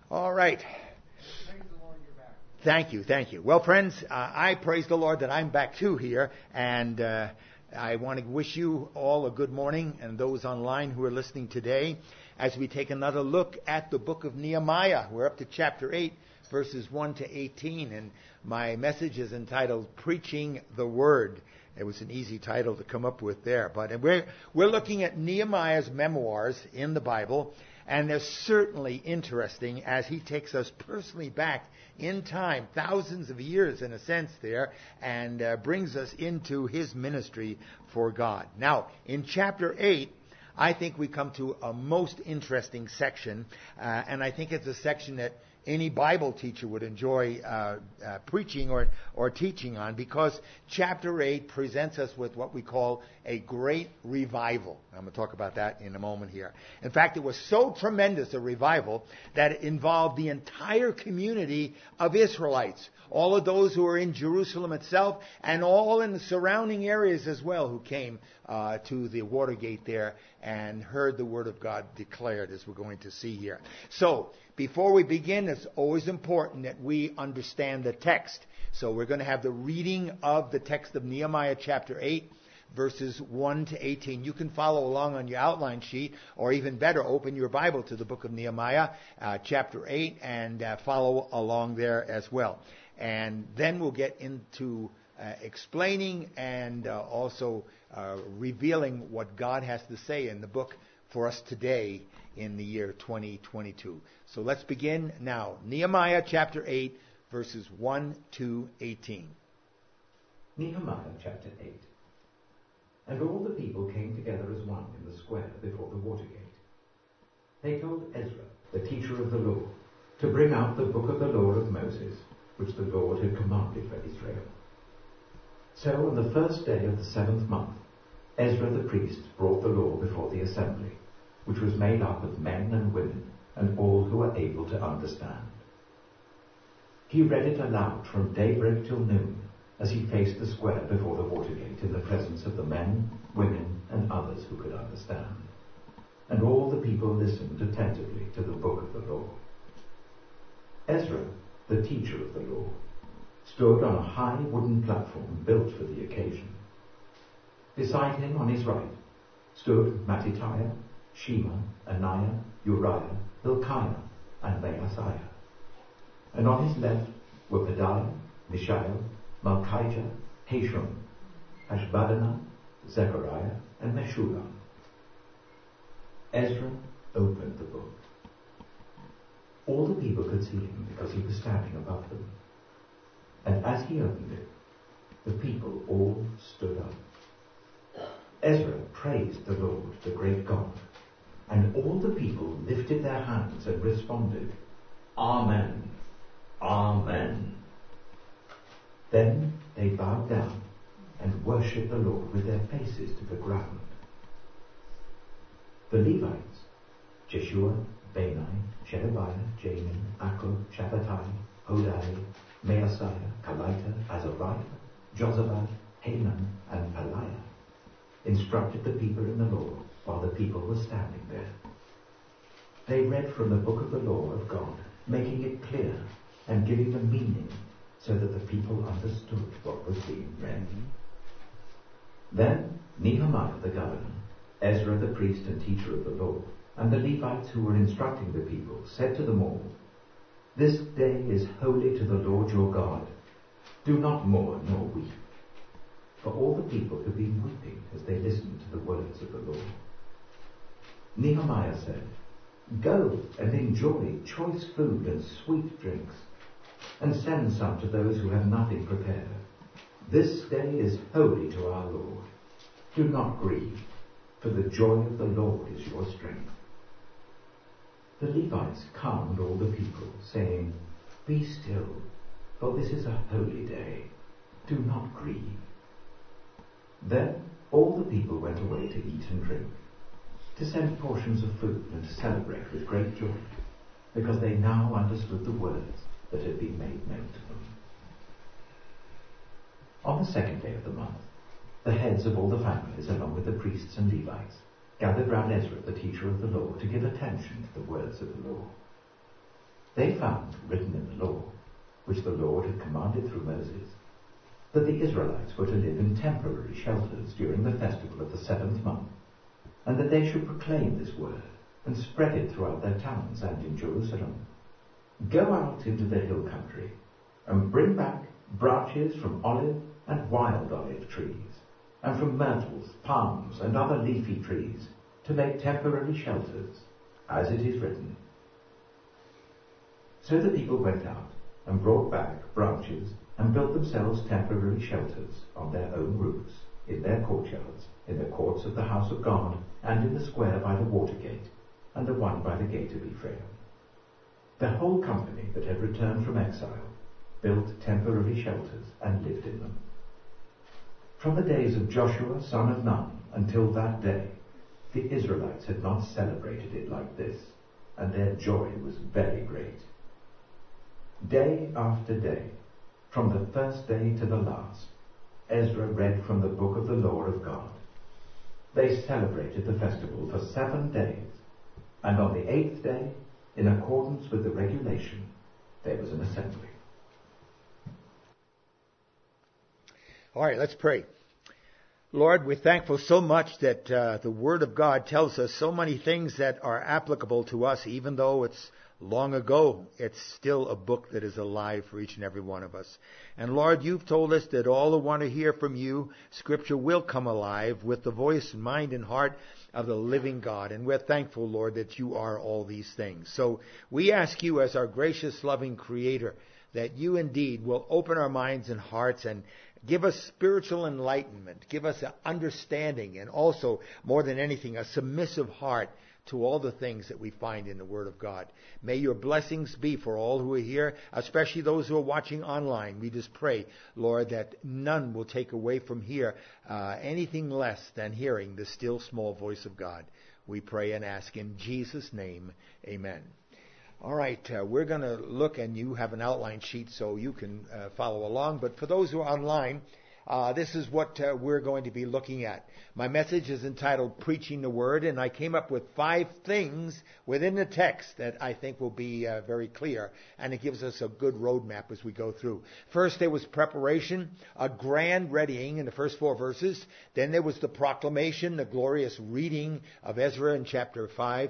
All right. Thank you. Well, friends, I praise the Lord that I'm back too here, and I want to wish you all a good morning, and those online who are listening today, as we take another look at the book of Nehemiah. We're up to chapter 8, verses 1 to 18, and my message is entitled Preaching the Word. It was an easy title to come up with there, but we're looking at Nehemiah's memoirs in the Bible, and they're certainly interesting as he takes us personally back in time, thousands of years in a sense there, and brings us into his ministry for God. Now, in chapter 8, I think we come to a most interesting section, and I think it's a section that any Bible teacher would enjoy preaching or teaching on, because chapter 8 presents us with what we call a great revival. I'm going to talk about that in a moment here. In fact, it was so tremendous a revival that it involved the entire community of Israelites, all of those who were in Jerusalem itself and all in the surrounding areas as well, who came to the Watergate there and heard the Word of God declared, as we're going to see here. So, before we begin, it's always important that we understand the text. So we're going to have the reading of the text of Nehemiah chapter 8, verses 1 to 18. You can follow along on your outline sheet, or even better, open your Bible to the book of Nehemiah chapter 8 and follow along there as well. And then we'll get into explaining and also revealing what God has to say in the book for us today in the year 2022. So let's begin now. Nehemiah chapter 8, verses 1 to 18. Nehemiah chapter 8. And all the people came together as one in the square before the Watergate. They told Ezra, the teacher of the law, to bring out the book of the law of Moses, which the Lord had commanded for Israel. So on the first day of the 7th month, Ezra the priest brought the law before the assembly, which was made up of men and women and all who were able to understand. He read it aloud from daybreak till noon, as he faced the square before the Watergate in the presence of the men, women, and others who could understand. And all the people listened attentively to the book of the law. Ezra, the teacher of the law, stood on a high wooden platform built for the occasion. Beside him, on his right, stood Mattithiah, Shema, Ananiah, Uriah, Hilkiah, and Maaseiah. And on his left were Pedaiah, Mishael, Malchijah, Hashum, Ashbaddanah, Zechariah, and Meshullam. Ezra opened the book. All the people could see him because he was standing above them. And as he opened it, the people all stood up. Ezra praised the Lord, the great God, and all the people lifted their hands and responded, Amen, Amen. Then they bowed down and worshipped the Lord with their faces to the ground. The Levites, Jeshua, Bani, Sherebiah, Jamin, Akkub, Shabbatai, Hodiah, Maaseiah, Kelita, Azariah, Jozabad, Hanan, and Pelaiah, instructed the people in the law while the people were standing there. They read from the book of the law of God, making it clear and giving the meaning so that the people understood what was being read. Then Nehemiah the governor, Ezra the priest and teacher of the law, and the Levites who were instructing the people said to them all, This day is holy to the Lord your God. Do not mourn nor weep. For all the people had been weeping as they listened to the words of the law. Nehemiah said, Go and enjoy choice food and sweet drinks, and send some to those who have nothing prepared. This day is holy to our Lord. Do not grieve, for the joy of the Lord is your strength. The Levites calmed all the people, saying, Be still, for this is a holy day. Do not grieve. Then all the people went away to eat and drink, to send portions of food and to celebrate with great joy, because they now understood the words that had been made known to them. On the second day of the month, the heads of all the families, along with the priests and Levites, gathered round Ezra, the teacher of the law, to give attention to the words of the law. They found written in the law, which the Lord had commanded through Moses, that the Israelites were to live in temporary shelters during the festival of the 7th month, and that they should proclaim this word and spread it throughout their towns and in Jerusalem. Go out into the hill country and bring back branches from olive and wild olive trees, and from myrtles, palms, and other leafy trees, to make temporary shelters, as it is written. So the people went out and brought back branches and built themselves temporary shelters on their own roofs, in their courtyards, in the courts of the house of God, and in the square by the water gate, and the one by the gate of Ephraim. The whole company that had returned from exile built temporary shelters and lived in them. From the days of Joshua son of Nun until that day, the Israelites had not celebrated it like this, and their joy was very great. Day after day, from the first day to the last, Ezra read from the book of the law of God. They celebrated the festival for 7 days, and on the 8th day, in accordance with the regulation, there was an assembly. All right, let's pray. Lord, we're thankful so much that the Word of God tells us so many things that are applicable to us, even though it's long ago. It's still a book that is alive for each and every one of us. And Lord, you've told us that all who want to hear from you, Scripture will come alive with the voice, mind, and heart of the living God. And we're thankful, Lord, that you are all these things. So we ask you as our gracious, loving Creator, that you indeed will open our minds and hearts and give us spiritual enlightenment, give us an understanding, and also, more than anything, a submissive heart to all the things that we find in the Word of God. May your blessings be for all who are here, especially those who are watching online. We just pray, Lord, that none will take away from here anything less than hearing the still small voice of God. We pray and ask in Jesus' name, amen. All right, we're going to look, and you have an outline sheet so you can follow along. But for those who are online, this is what we're going to be looking at. My message is entitled Preaching the Word, and I came up with 5 things within the text that I think will be very clear, and it gives us a good roadmap as we go through. First, there was preparation, a grand readying in the first 4 verses. Then there was the proclamation, the glorious reading of Ezra in chapter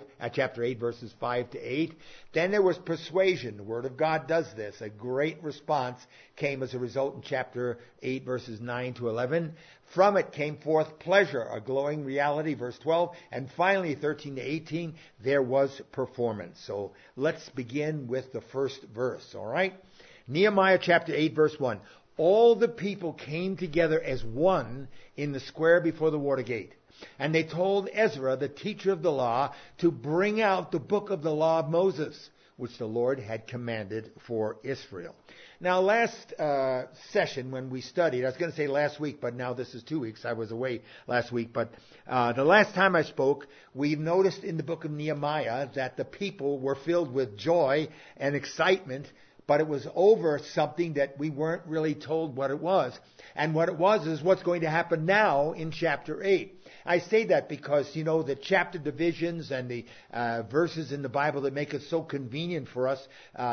8, verses 5 to 8. Then there was persuasion. The Word of God does this. A great response came as a result in chapter 8, verses 9 to 11. From it came forth pleasure, a glowing reality, verse 12. And finally, 13 to 18, there was performance. So let's begin with the first verse, all right? Nehemiah chapter 8, verse 1. All the people came together as one in the square before the water gate. And they told Ezra, the teacher of the law, to bring out the book of the law of Moses, which the Lord had commanded for Israel. Now, last session when we studied, I was going to say last week, but now this is 2 weeks. I was away last week. But the last time I spoke, we noticed in the book of Nehemiah that the people were filled with joy and excitement, but it was over something that we weren't really told what it was. And what it was is what's going to happen now in chapter 8. I say that because, you know, the chapter divisions and the verses in the Bible that make it so convenient for us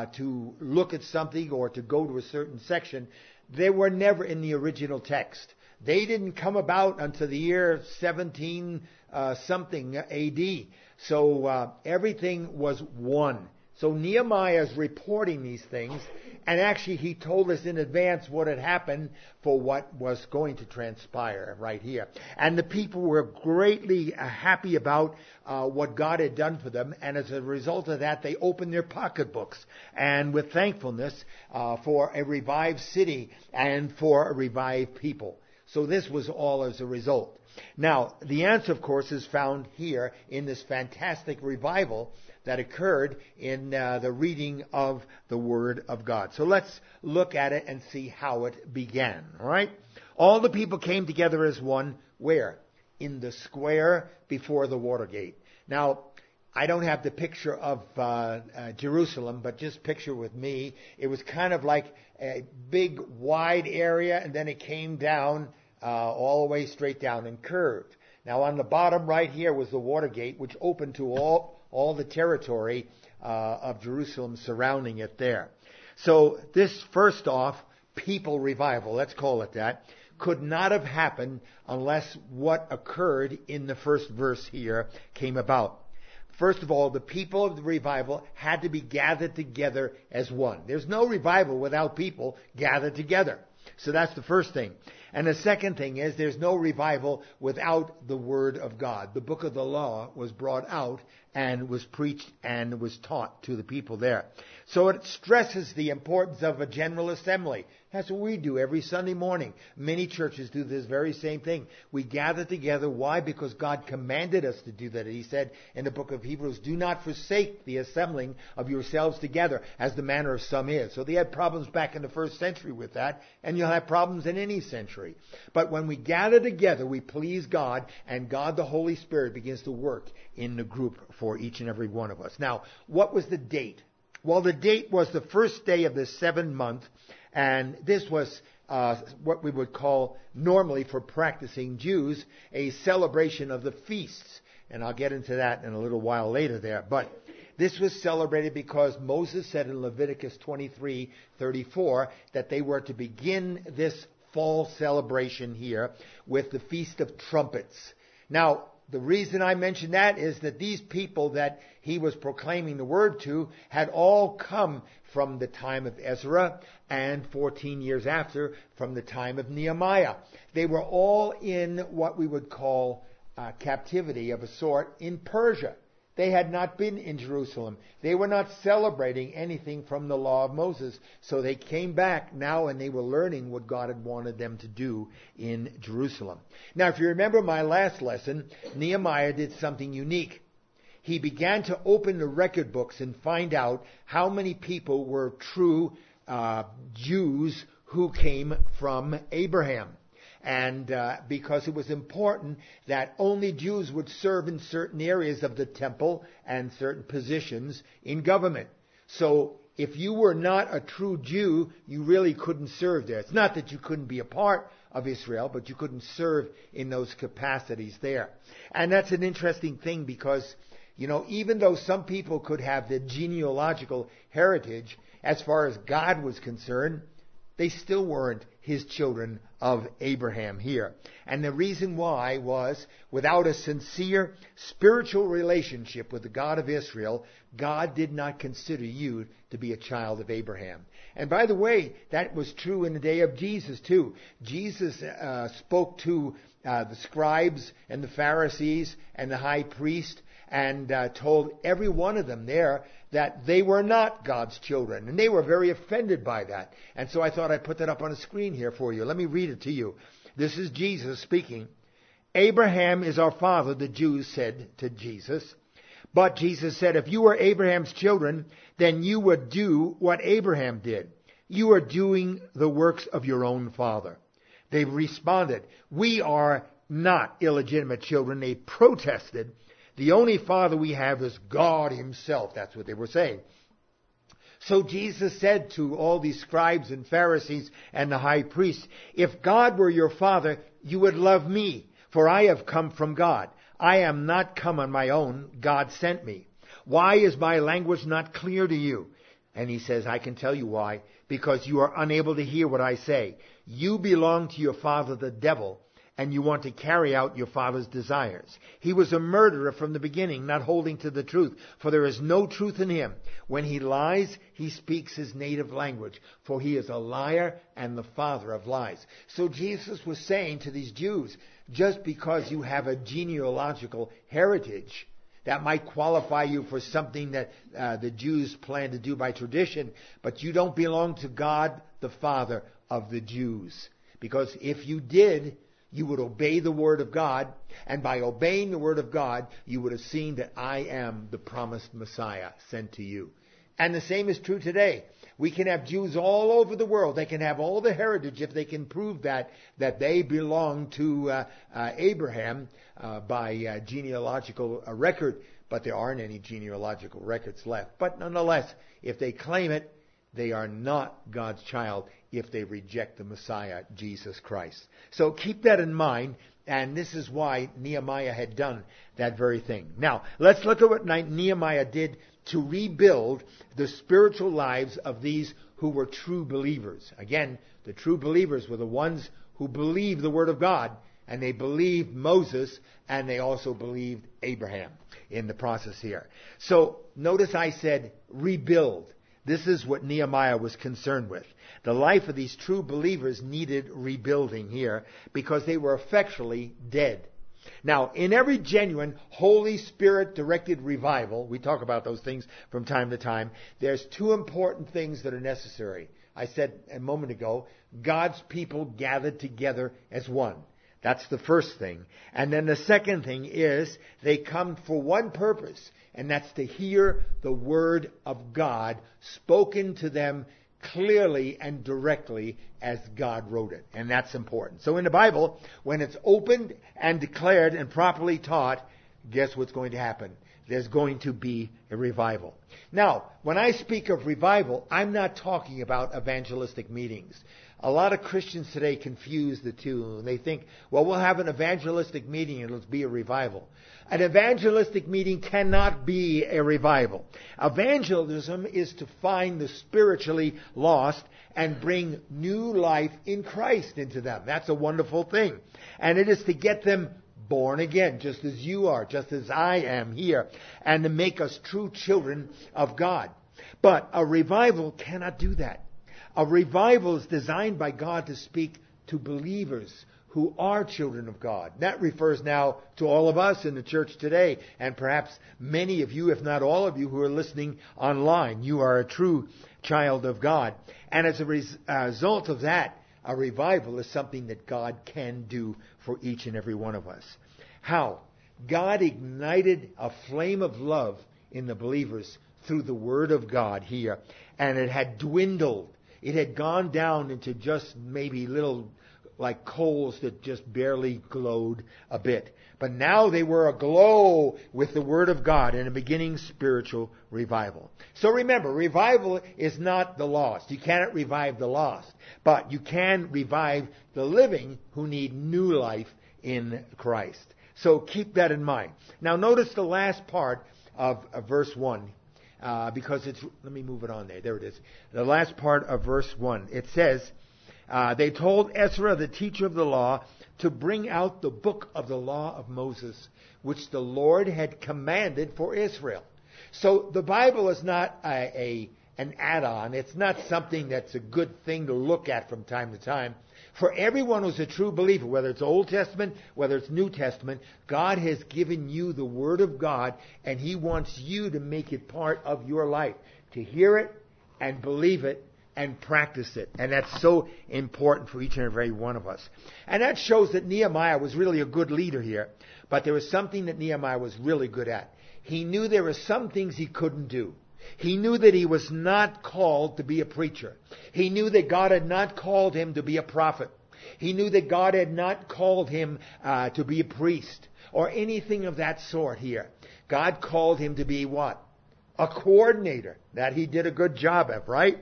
to look at something or to go to a certain section, they were never in the original text. They didn't come about until the year 17 something AD. So everything was one. So Nehemiah is reporting these things, and actually he told us in advance what had happened for what was going to transpire right here. And the people were greatly happy about what God had done for them, and as a result of that, they opened their pocketbooks, and with thankfulness for a revived city and for a revived people. So this was all as a result. Now, the answer, of course, is found here in this fantastic revival that occurred in the reading of the Word of God. So let's look at it and see how it began. All right? All the people came together as one. Where? In the square before the water gate. Now, I don't have the picture of Jerusalem, but just picture with me. It was kind of like a big, wide area, and then it came down all the way straight down and curved. Now, on the bottom right here was the water gate, which opened to all the territory of Jerusalem surrounding it there. So this, first off, people revival, let's call it that, could not have happened unless what occurred in the first verse here came about. First of all, the people of the revival had to be gathered together as one. There's no revival without people gathered together. So that's the first thing. And the second thing is there's no revival without the Word of God. The book of the law was brought out and was preached and was taught to the people there. So it stresses the importance of a general assembly. That's what we do every Sunday morning. Many churches do this very same thing. We gather together. Why? Because God commanded us to do that. He said in the book of Hebrews, do not forsake the assembling of yourselves together, as the manner of some is. So they had problems back in the first century with that, and you'll have problems in any century. But when we gather together, we please God, and God the Holy Spirit begins to work in the group for each and every one of us. Now, what was the date? Well, the date was the first day of the 7th month, and this was what we would call normally for practicing Jews a celebration of the feasts. And I'll get into that in a little while later there. But this was celebrated because Moses said in Leviticus 23:34 that they were to begin this fall celebration here with the Feast of Trumpets. Now, the reason I mention that is that these people that he was proclaiming the word to had all come from the time of Ezra and 14 years after from the time of Nehemiah. They were all in what we would call captivity of a sort in Persia. They had not been in Jerusalem. They were not celebrating anything from the law of Moses. So they came back now and they were learning what God had wanted them to do in Jerusalem. Now, if you remember my last lesson, Nehemiah did something unique. He began to open the record books and find out how many people were true Jews who came from Abraham. And because it was important that only Jews would serve in certain areas of the temple and certain positions in government. So if you were not a true Jew, you really couldn't serve there. It's not that you couldn't be a part of Israel, but you couldn't serve in those capacities there. And that's an interesting thing because, you know, even though some people could have the genealogical heritage as far as God was concerned, they still weren't his children of Abraham here. And the reason why was, without a sincere spiritual relationship with the God of Israel, God did not consider you to be a child of Abraham. And by the way, that was true in the day of Jesus too. Jesus spoke to the scribes and the Pharisees and the high priest and told every one of them there that they were not God's children. And they were very offended by that. And so I thought I'd put that up on the screen here for you. Let me read it to you. This is Jesus speaking. Abraham is our father, the Jews said to Jesus. But Jesus said, if you were Abraham's children, then you would do what Abraham did. You are doing the works of your own father. They responded, we are not illegitimate children. They protested. The only father we have is God himself. That's what they were saying. So Jesus said to all these scribes and Pharisees and the high priest, if God were your father, you would love me, for I have come from God. I am not come on my own. God sent me. Why is my language not clear to you? And he says, I can tell you why. Because you are unable to hear what I say. You belong to your father, the devil, and you want to carry out your father's desires. He was a murderer from the beginning, not holding to the truth, for there is no truth in him. When he lies, he speaks his native language, for he is a liar and the father of lies. So Jesus was saying to these Jews, just because you have a genealogical heritage, that might qualify you for something that the Jews plan to do by tradition, but you don't belong to God, the Father of the Jews. Because if you did, you would obey the Word of God, and by obeying the Word of God, you would have seen that I am the promised Messiah sent to you. And the same is true today. We can have Jews all over the world. They can have all the heritage if they can prove that they belong to Abraham by genealogical record, but there aren't any genealogical records left. But nonetheless, if they claim it, they are not God's child if they reject the Messiah, Jesus Christ. So keep that in mind And this is why Nehemiah had done that very thing. Now, let's look at what Nehemiah did to rebuild the spiritual lives of these who were true believers. Again, the true believers were the ones who believed the Word of God, and they believed Moses, and they also believed Abraham in the process here. So, notice I said rebuild. This is what Nehemiah was concerned with. The life of these true believers needed rebuilding here because they were effectually dead. Now, in every genuine Holy Spirit directed revival, we talk about those things from time to time, there's two important things that are necessary. I said a moment ago, God's people gathered together as one. That's the first thing. And then the second thing is they come for one purpose, and that's to hear the Word of God spoken to them clearly and directly as God wrote it. And that's important. So in the Bible, when it's opened and declared and properly taught, guess what's going to happen? There's going to be a revival. Now, when I speak of revival, I'm not talking about evangelistic meetings. A lot of Christians today confuse the two. They think, well, we'll have an evangelistic meeting and it'll be a revival. An evangelistic meeting cannot be a revival. Evangelism is to find the spiritually lost and bring new life in Christ into them. That's a wonderful thing. And it is to get them born again, just as you are, just as I am here, and to make us true children of God. But a revival cannot do that. A revival is designed by God to speak to believers who are children of God. That refers now to all of us in the church today, and perhaps many of you, if not all of you, who are listening online. You are a true child of God. And as a result of that, a revival is something that God can do for each and every one of us. How? God ignited a flame of love in the believers through the Word of God here, and it had dwindled. It had gone down into just maybe little like coals that just barely glowed a bit. But now they were aglow with the Word of God and a beginning spiritual revival. So remember, revival is not the lost. You cannot revive the lost. But you can revive the living who need new life in Christ. So keep that in mind. Now notice the last part of verse 1. Because it's, let me move it on there. There it is. The last part of verse 1. It says, they told Ezra, the teacher of the law, to bring out the book of the law of Moses, which the Lord had commanded for Israel. So the Bible is not an add-on. It's not something that's a good thing to look at from time to time. For everyone who's a true believer, whether it's Old Testament, whether it's New Testament, God has given you the Word of God, and He wants you to make it part of your life, to hear it and believe it and practice it. And that's so important for each and every one of us. And that shows that Nehemiah was really a good leader here. But there was something that Nehemiah was really good at. He knew there were some things he couldn't do. He knew that he was not called to be a preacher. He knew that God had not called him to be a prophet. He knew that God had not called him to be a priest or anything of that sort here. God called him to be what? A coordinator. That he did a good job of, right?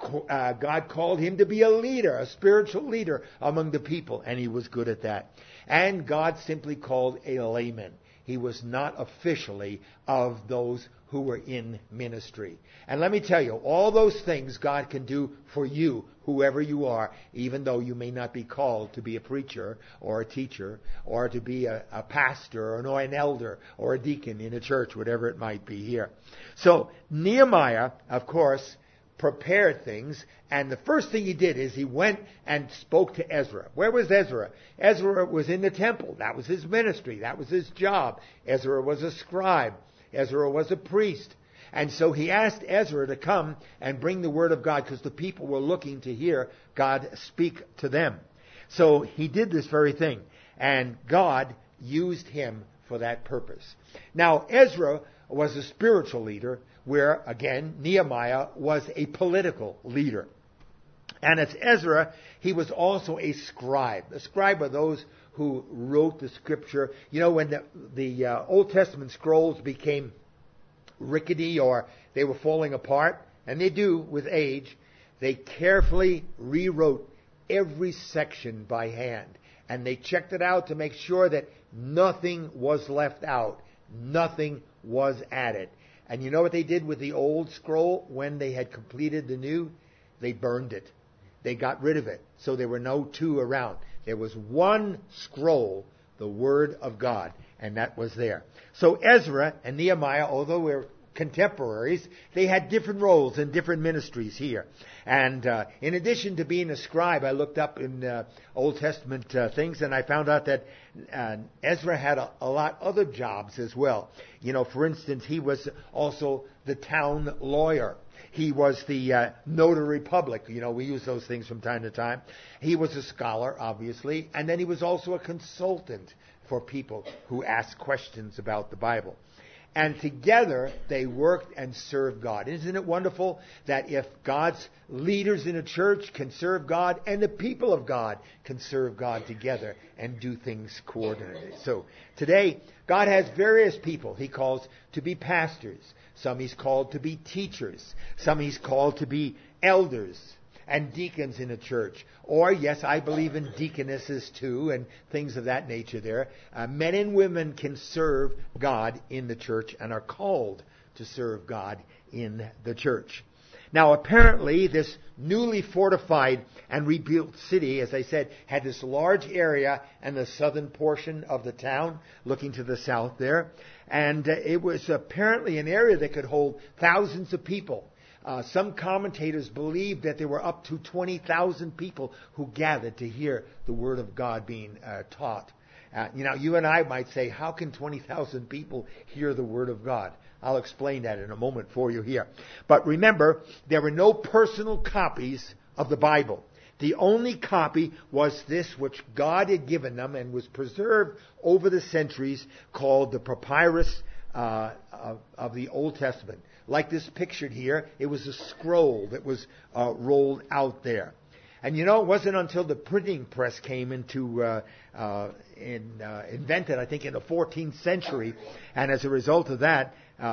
God called him to be a leader, a spiritual leader among the people, and he was good at that. And God simply called a layman. He was not officially of those who were in ministry. And let me tell you, all those things God can do for you, whoever you are, even though you may not be called to be a preacher or a teacher or to be a pastor or an elder or a deacon in a church, whatever it might be here. So Nehemiah, of course, prepared things, and the first thing he did is he went and spoke to Ezra. Where was Ezra? Ezra was in the temple. That was his ministry. That was his job. Ezra was a scribe. Ezra was a priest. And so he asked Ezra to come and bring the Word of God because the people were looking to hear God speak to them. So he did this very thing, and God used him for that purpose. Now, Ezra was a spiritual leader, where, again, Nehemiah was a political leader. And as Ezra, he was also a scribe. A scribe are those who wrote the scripture. You know, when the Old Testament scrolls became rickety or they were falling apart, and they do with age, they carefully rewrote every section by hand. and they checked it out to make sure that nothing was left out. Nothing was added. And you know what they did with the old scroll when they had completed the new? They burned it. They got rid of it. So there were no two around. There was one scroll, the Word of God, and that was there. So Ezra and Nehemiah, although we're contemporaries, they had different roles and different ministries here. And in addition to being a scribe, I looked up in Old Testament things, and I found out that Ezra had a lot other jobs as well. You know, for instance, he was also the town lawyer. He was the notary public. You know, we use those things from time to time. He was a scholar, obviously, and then he was also a consultant for people who asked questions about the Bible. And together, they worked and served God. Isn't it wonderful that if God's leaders in a church can serve God, and the people of God can serve God together and do things coordinated? So, today, God has various people He calls to be pastors. Some He's called to be teachers. Some He's called to be elders and deacons in a church. Or, yes, I believe in deaconesses too, and things of that nature there. Men and women can serve God in the church and are called to serve God in the church. Now, apparently, this newly fortified and rebuilt city, as I said, had this large area and the southern portion of the town, looking to the south there. And it was apparently an area that could hold thousands of people. Some commentators believe that there were up to 20,000 people who gathered to hear the Word of God being taught. You and I might say, how can 20,000 people hear the Word of God? I'll explain that in a moment for you here. But remember, there were no personal copies of the Bible. The only copy was this which God had given them and was preserved over the centuries, called the papyrus of the Old Testament. Like this pictured here, it was a scroll that was rolled out there. And you know, it wasn't until the printing press came into invented, I think, in the 14th century, and as a result of that,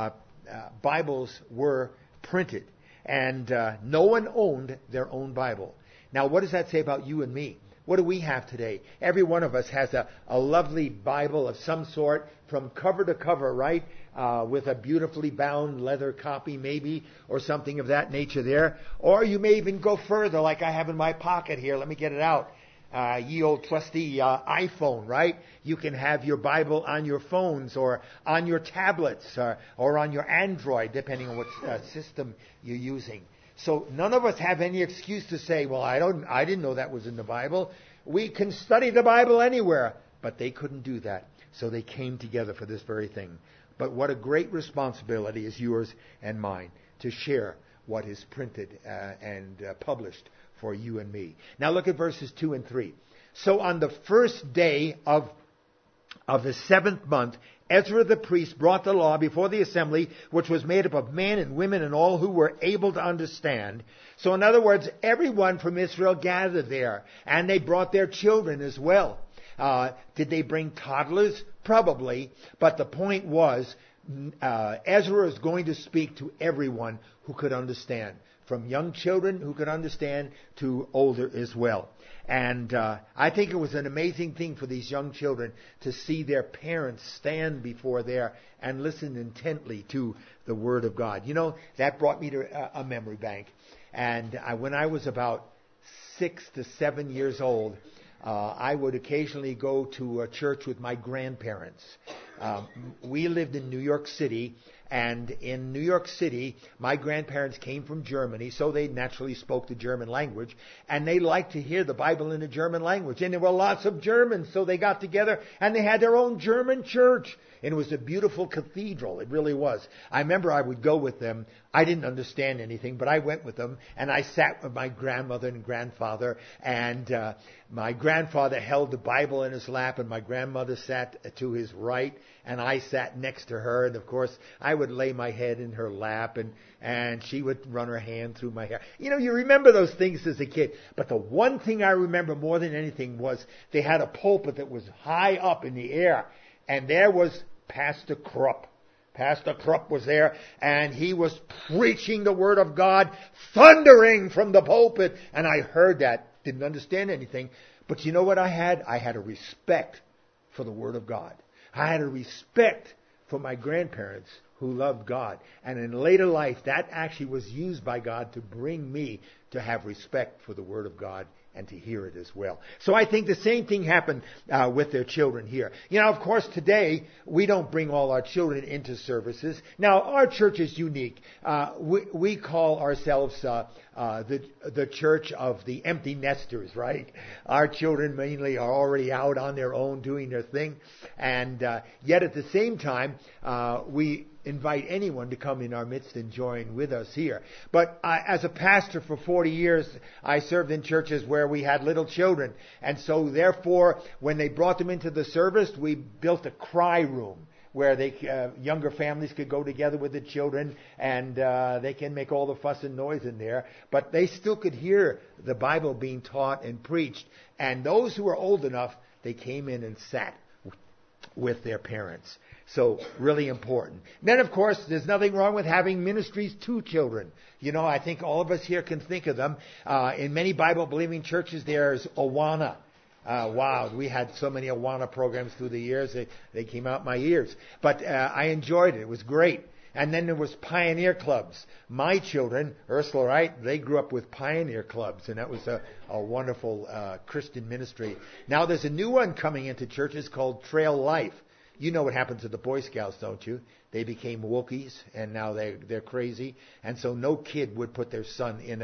Bibles were printed. And no one owned their own Bible. Now, what does that say about you and me? What do we have today? Every one of us has a lovely Bible of some sort, from cover to cover, right? With a beautifully bound leather copy, maybe, or something of that nature there. Or you may even go further, like I have in my pocket here. Let me get it out. Ye old trusty iPhone, right? You can have your Bible on your phones or on your tablets or on your Android, depending on what system you're using. So none of us have any excuse to say, well, I didn't know that was in the Bible. We can study the Bible anywhere. But they couldn't do that. So they came together for this very thing. But what a great responsibility is yours and mine to share what is printed and published for you and me. Now look at verses 2 and 3. So on the first day of the 7th month, Ezra the priest brought the law before the assembly, which was made up of men and women and all who were able to understand. So in other words, everyone from Israel gathered there, and they brought their children as well. Did they bring toddlers? Probably. But the point was, Ezra is going to speak to everyone who could understand, from young children who could understand to older as well. And I think it was an amazing thing for these young children to see their parents stand before there and listen intently to the Word of God. You know, that brought me to a memory bank. And when I was about 6 to 7 years old, I would occasionally go to a church with my grandparents. We lived in New York City, and in New York City, my grandparents came from Germany, so they naturally spoke the German language, and they liked to hear the Bible in the German language. And there were lots of Germans, so they got together, and they had their own German church. And it was a beautiful cathedral. It really was. I remember I would go with them. I didn't understand anything, but I went with them, and I sat with my grandmother and grandfather, and my grandfather held the Bible in his lap, and my grandmother sat to his right, and I sat next to her, and of course, I would lay my head in her lap, and she would run her hand through my hair. You know, you remember those things as a kid, but the one thing I remember more than anything was they had a pulpit that was high up in the air, and there was Pastor Krupp. Pastor Krupp was there, and he was preaching the Word of God, thundering from the pulpit, and I heard that. Didn't understand anything, But you know what I had? I had a respect for the Word of God. I had a respect for my grandparents who loved God. And in later life, that actually was used by God to bring me to have respect for the Word of God and to hear it as well. So I think the same thing happened with their children here. You know, of course, today, we don't bring all our children into services. Now, our church is unique. We call ourselves the church of the empty nesters, right? Our children mainly are already out on their own doing their thing. And yet at the same time, we invite anyone to come in our midst and join with us here. But as a pastor for 40 years, I served in churches where we had little children. And so therefore, when they brought them into the service, we built a cry room where younger families could go together with the children, and they can make all the fuss and noise in there. But they still could hear the Bible being taught and preached. And those who were old enough, they came in and sat with their parents. So really important. Then, of course, there's nothing wrong with having ministries to children. You know, I think all of us here can think of them. In many Bible-believing churches, there's Awana. Wow, we had so many Awana programs through the years. They came out my ears. But I enjoyed it. It was great. And then there was Pioneer Clubs. My children, Ursula, right, they grew up with Pioneer Clubs, and that was a wonderful Christian ministry. Now there's a new one coming into churches called Trail Life. You know what happened to the Boy Scouts, don't you? They became Wokies, and now they're crazy. And so no kid would put their son in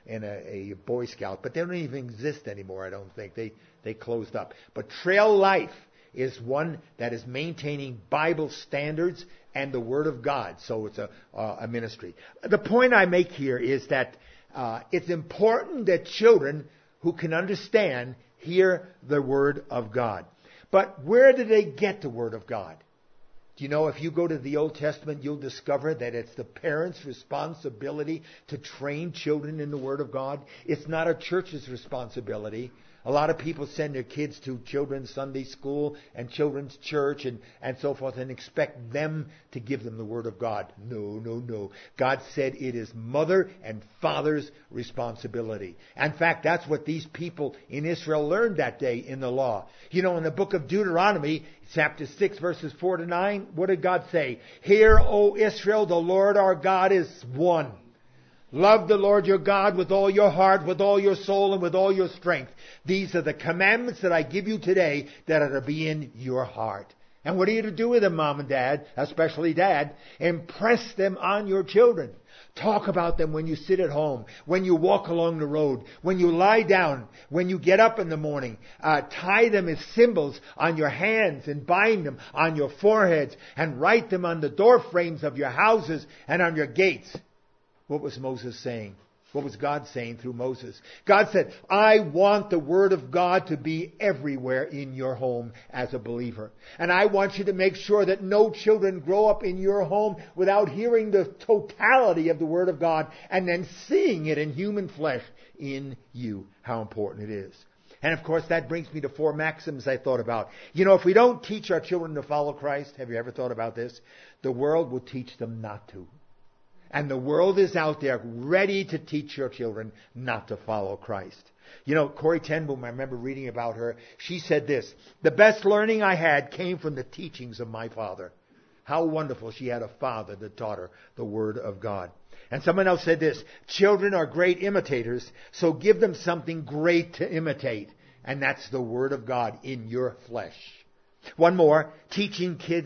a Boy Scout. But they don't even exist anymore, I don't think. They closed up. But Trail Life is one that is maintaining Bible standards and the Word of God. So it's a ministry. The point I make here is that it's important that children who can understand hear the Word of God. But where do they get the Word of God? Do you know, if you go to the Old Testament, you'll discover that it's the parents' responsibility to train children in the Word of God. It's not a church's responsibility. A lot of people send their kids to children's Sunday school and children's church and so forth and expect them to give them the Word of God. No. God said it is mother and father's responsibility. In fact, that's what these people in Israel learned that day in the law. You know, in the book of Deuteronomy, chapter 6, verses 4 to 9, what did God say? Hear, O Israel, the Lord our God is one. Love the Lord your God with all your heart, with all your soul, and with all your strength. These are the commandments that I give you today that are to be in your heart. And what are you to do with them, Mom and Dad, especially Dad? Impress them on your children. Talk about them when you sit at home, when you walk along the road, when you lie down, when you get up in the morning. Tie them as symbols on your hands and bind them on your foreheads and write them on the door frames of your houses and on your gates. What was Moses saying? What was God saying through Moses? God said, I want the Word of God to be everywhere in your home as a believer. And I want you to make sure that no children grow up in your home without hearing the totality of the Word of God and then seeing it in human flesh in you. How important it is. And of course, that brings me to 4 maxims I thought about. You know, if we don't teach our children to follow Christ, have you ever thought about this? The world will teach them not to. And the world is out there ready to teach your children not to follow Christ. You know, Corrie ten Boom, I remember reading about her. She said this, the best learning I had came from the teachings of my father. How wonderful she had a father that taught her the Word of God. And someone else said this, children are great imitators, so give them something great to imitate. And that's the Word of God in your flesh. One more, teaching kids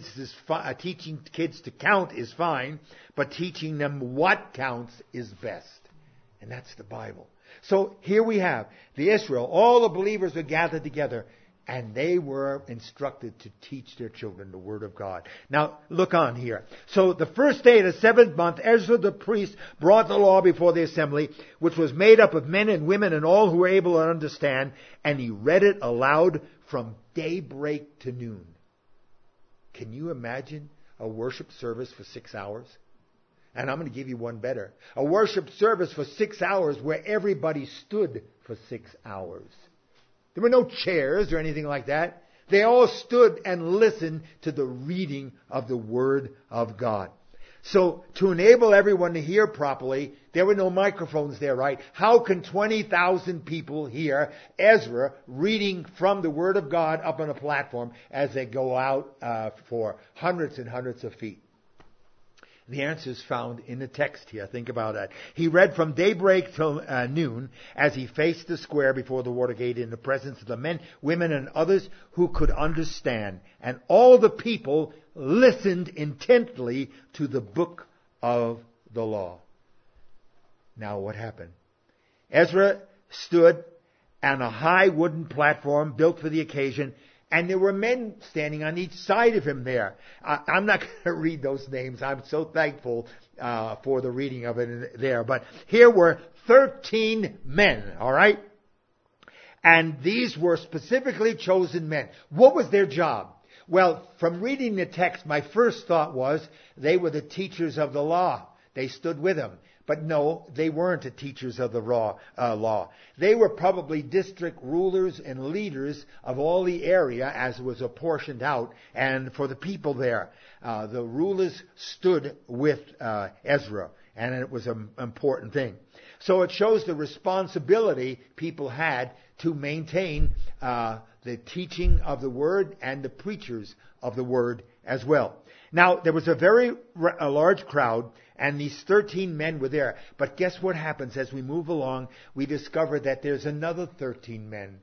to count is fine, but teaching them what counts is best. And that's the Bible. So here we have the Israel, all the believers were gathered together, and they were instructed to teach their children the Word of God. Now, look on here. So the first day of the 7th month, Ezra the priest brought the law before the assembly, which was made up of men and women and all who were able to understand, and he read it aloud from daybreak to noon. Can you imagine a worship service for 6 hours? And I'm going to give you one better. A worship service for 6 hours where everybody stood for 6 hours. There were no chairs or anything like that. They all stood and listened to the reading of the Word of God. So to enable everyone to hear properly, there were no microphones there, right? How can 20,000 people hear Ezra reading from the Word of God up on a platform as they go out for hundreds and hundreds of feet? The answer is found in the text here. Think about that. He read from daybreak till noon as he faced the square before the Watergate in the presence of the men, women, and others who could understand. And all the people listened intently to the book of the law. Now what happened? Ezra stood on a high wooden platform built for the occasion, and there were men standing on each side of him there. I'm not going to read those names. I'm so thankful for the reading of it there. But here were 13 men, all right? And these were specifically chosen men. What was their job? Well, from reading the text, my first thought was they were the teachers of the law. They stood with him. But no, they weren't the teachers of the law. They were probably district rulers and leaders of all the area as it was apportioned out. And for the people there, the rulers stood with Ezra. And it was an important thing. So it shows the responsibility people had to maintain the teaching of the Word and the preachers of the Word as well. Now, there was a large crowd, and these 13 men were there. But guess what happens as we move along? We discover that there's another 13 men.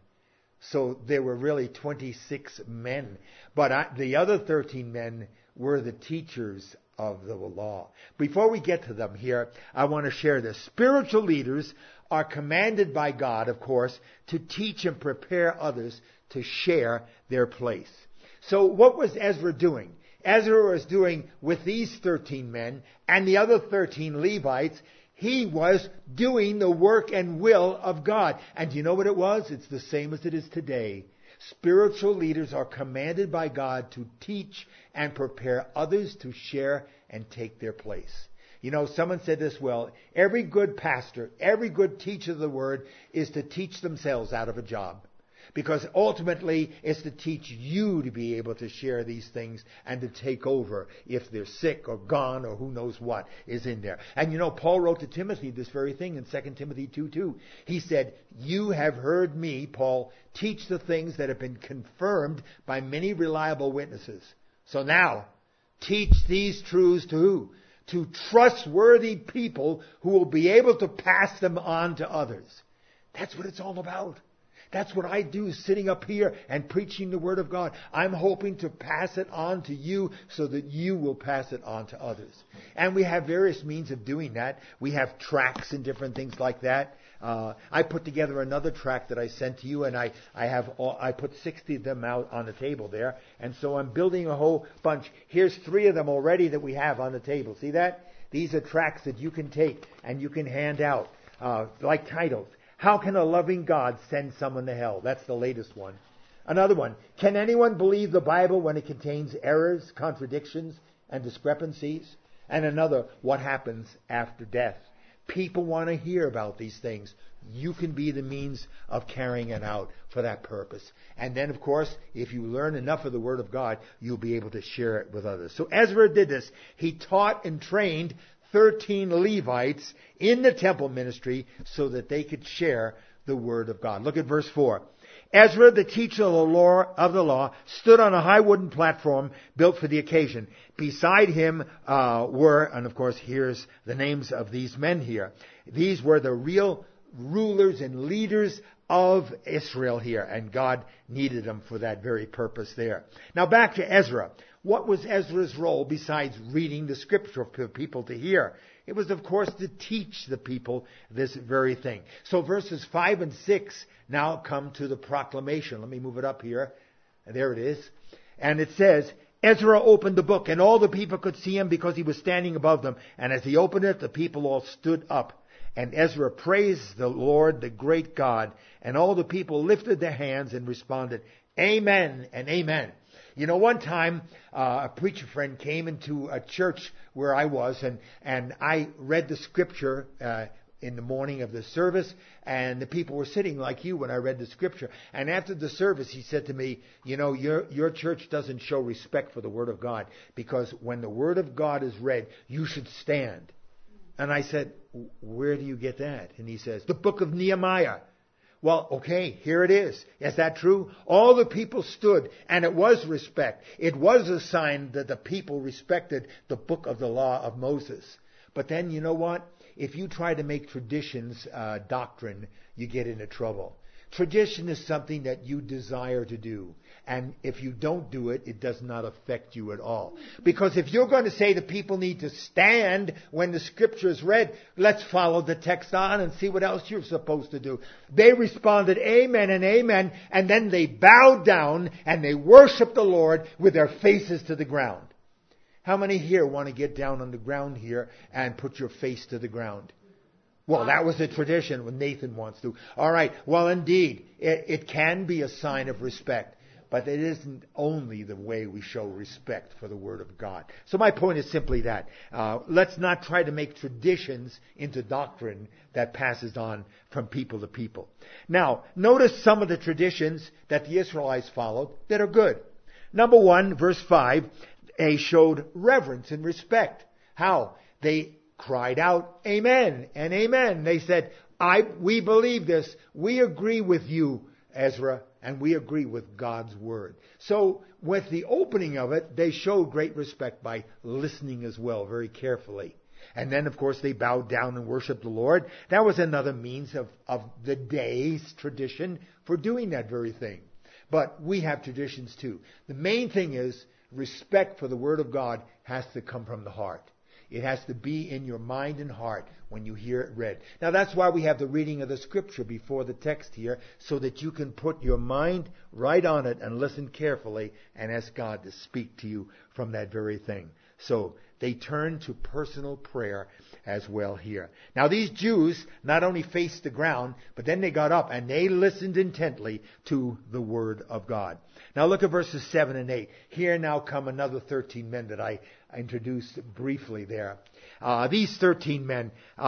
So there were really 26 men. But the other 13 men were the teachers of the law. Before we get to them here, I want to share this. Spiritual leaders are commanded by God, of course, to teach and prepare others to share their place. So what was Ezra doing? Ezra was doing with these 13 men and the other 13 Levites, he was doing the work and will of God. And do you know what it was? It's the same as it is today. Spiritual leaders are commanded by God to teach and prepare others to share and take their place. You know, someone said this well, every good pastor, every good teacher of the Word is to teach themselves out of a job. Because ultimately, it's to teach you to be able to share these things and to take over if they're sick or gone or who knows what is in there. And you know, Paul wrote to Timothy this very thing in 2 Timothy 2:2. He said, you have heard me, Paul, teach the things that have been confirmed by many reliable witnesses. So now, teach these truths to who? To trustworthy people who will be able to pass them on to others. That's what it's all about. That's what I do sitting up here and preaching the Word of God. I'm hoping to pass it on to you so that you will pass it on to others. And we have various means of doing that. We have tracts and different things like that. I put together another tract that I sent to you, and I put 60 of them out on the table there. And so I'm building a whole bunch. Here's 3 of them already that we have on the table. See that? These are tracts that you can take and you can hand out, like titles. How can a loving God send someone to hell? That's the latest one. Another one. Can anyone believe the Bible when it contains errors, contradictions, and discrepancies? And another, what happens after death? People want to hear about these things. You can be the means of carrying it out for that purpose. And then, of course, if you learn enough of the Word of God, you'll be able to share it with others. So Ezra did this. He taught and trained 13 Levites in the temple ministry so that they could share the Word of God. Look at verse 4. Ezra, the teacher of the law, stood on a high wooden platform built for the occasion. Beside him were, and of course here's the names of these men here. These were the real rulers and leaders of Israel here, and God needed them for that very purpose there. Now back to Ezra. What was Ezra's role besides reading the scripture for people to hear? It was, of course, to teach the people this very thing. So verses 5 and 6 now come to the proclamation. Let me move it up here. There it is. And it says, Ezra opened the book, and all the people could see him because he was standing above them. And as he opened it, the people all stood up. And Ezra praised the Lord, the great God. And all the people lifted their hands and responded, Amen and Amen. You know, one time, a preacher friend came into a church where I was, and I read the scripture in the morning of the service, and the people were sitting like you when I read the scripture. And after the service, he said to me, you know, your church doesn't show respect for the Word of God, because when the Word of God is read, you should stand. And I said, where do you get that? And he says, the book of Nehemiah. Well, okay, here it is. Is that true? All the people stood, and it was respect. It was a sign that the people respected the book of the law of Moses. But then, you know what? If you try to make traditions doctrine, you get into trouble. Tradition is something that you desire to do. And if you don't do it, it does not affect you at all. Because if you're going to say the people need to stand when the scripture is read, let's follow the text on and see what else you're supposed to do. They responded, amen and amen, and then they bowed down and they worshiped the Lord with their faces to the ground. How many here want to get down on the ground here and put your face to the ground? Well, that was a tradition when Nathan wants to. All right. Well, indeed, it can be a sign of respect. But it isn't only the way we show respect for the Word of God. So my point is simply that. Let's not try to make traditions into doctrine that passes on from people to people. Now, notice some of the traditions that the Israelites followed that are good. Number 1, verse 5, they showed reverence and respect. How? They cried out, amen and amen. They said, we believe this. We agree with you, Ezra, and we agree with God's Word. So with the opening of it, they showed great respect by listening as well, very carefully. And then, of course, they bowed down and worshiped the Lord. That was another means of the day's tradition for doing that very thing. But we have traditions too. The main thing is respect for the Word of God has to come from the heart. It has to be in your mind and heart when you hear it read. Now that's why we have the reading of the scripture before the text here, so that you can put your mind right on it and listen carefully and ask God to speak to you from that very thing. So they turn to personal prayer as well here. Now these Jews not only faced the ground, but then they got up and they listened intently to the Word of God. Now look at verses 7 and 8. Here now come another 13 men that I introduced briefly there. These 13 men,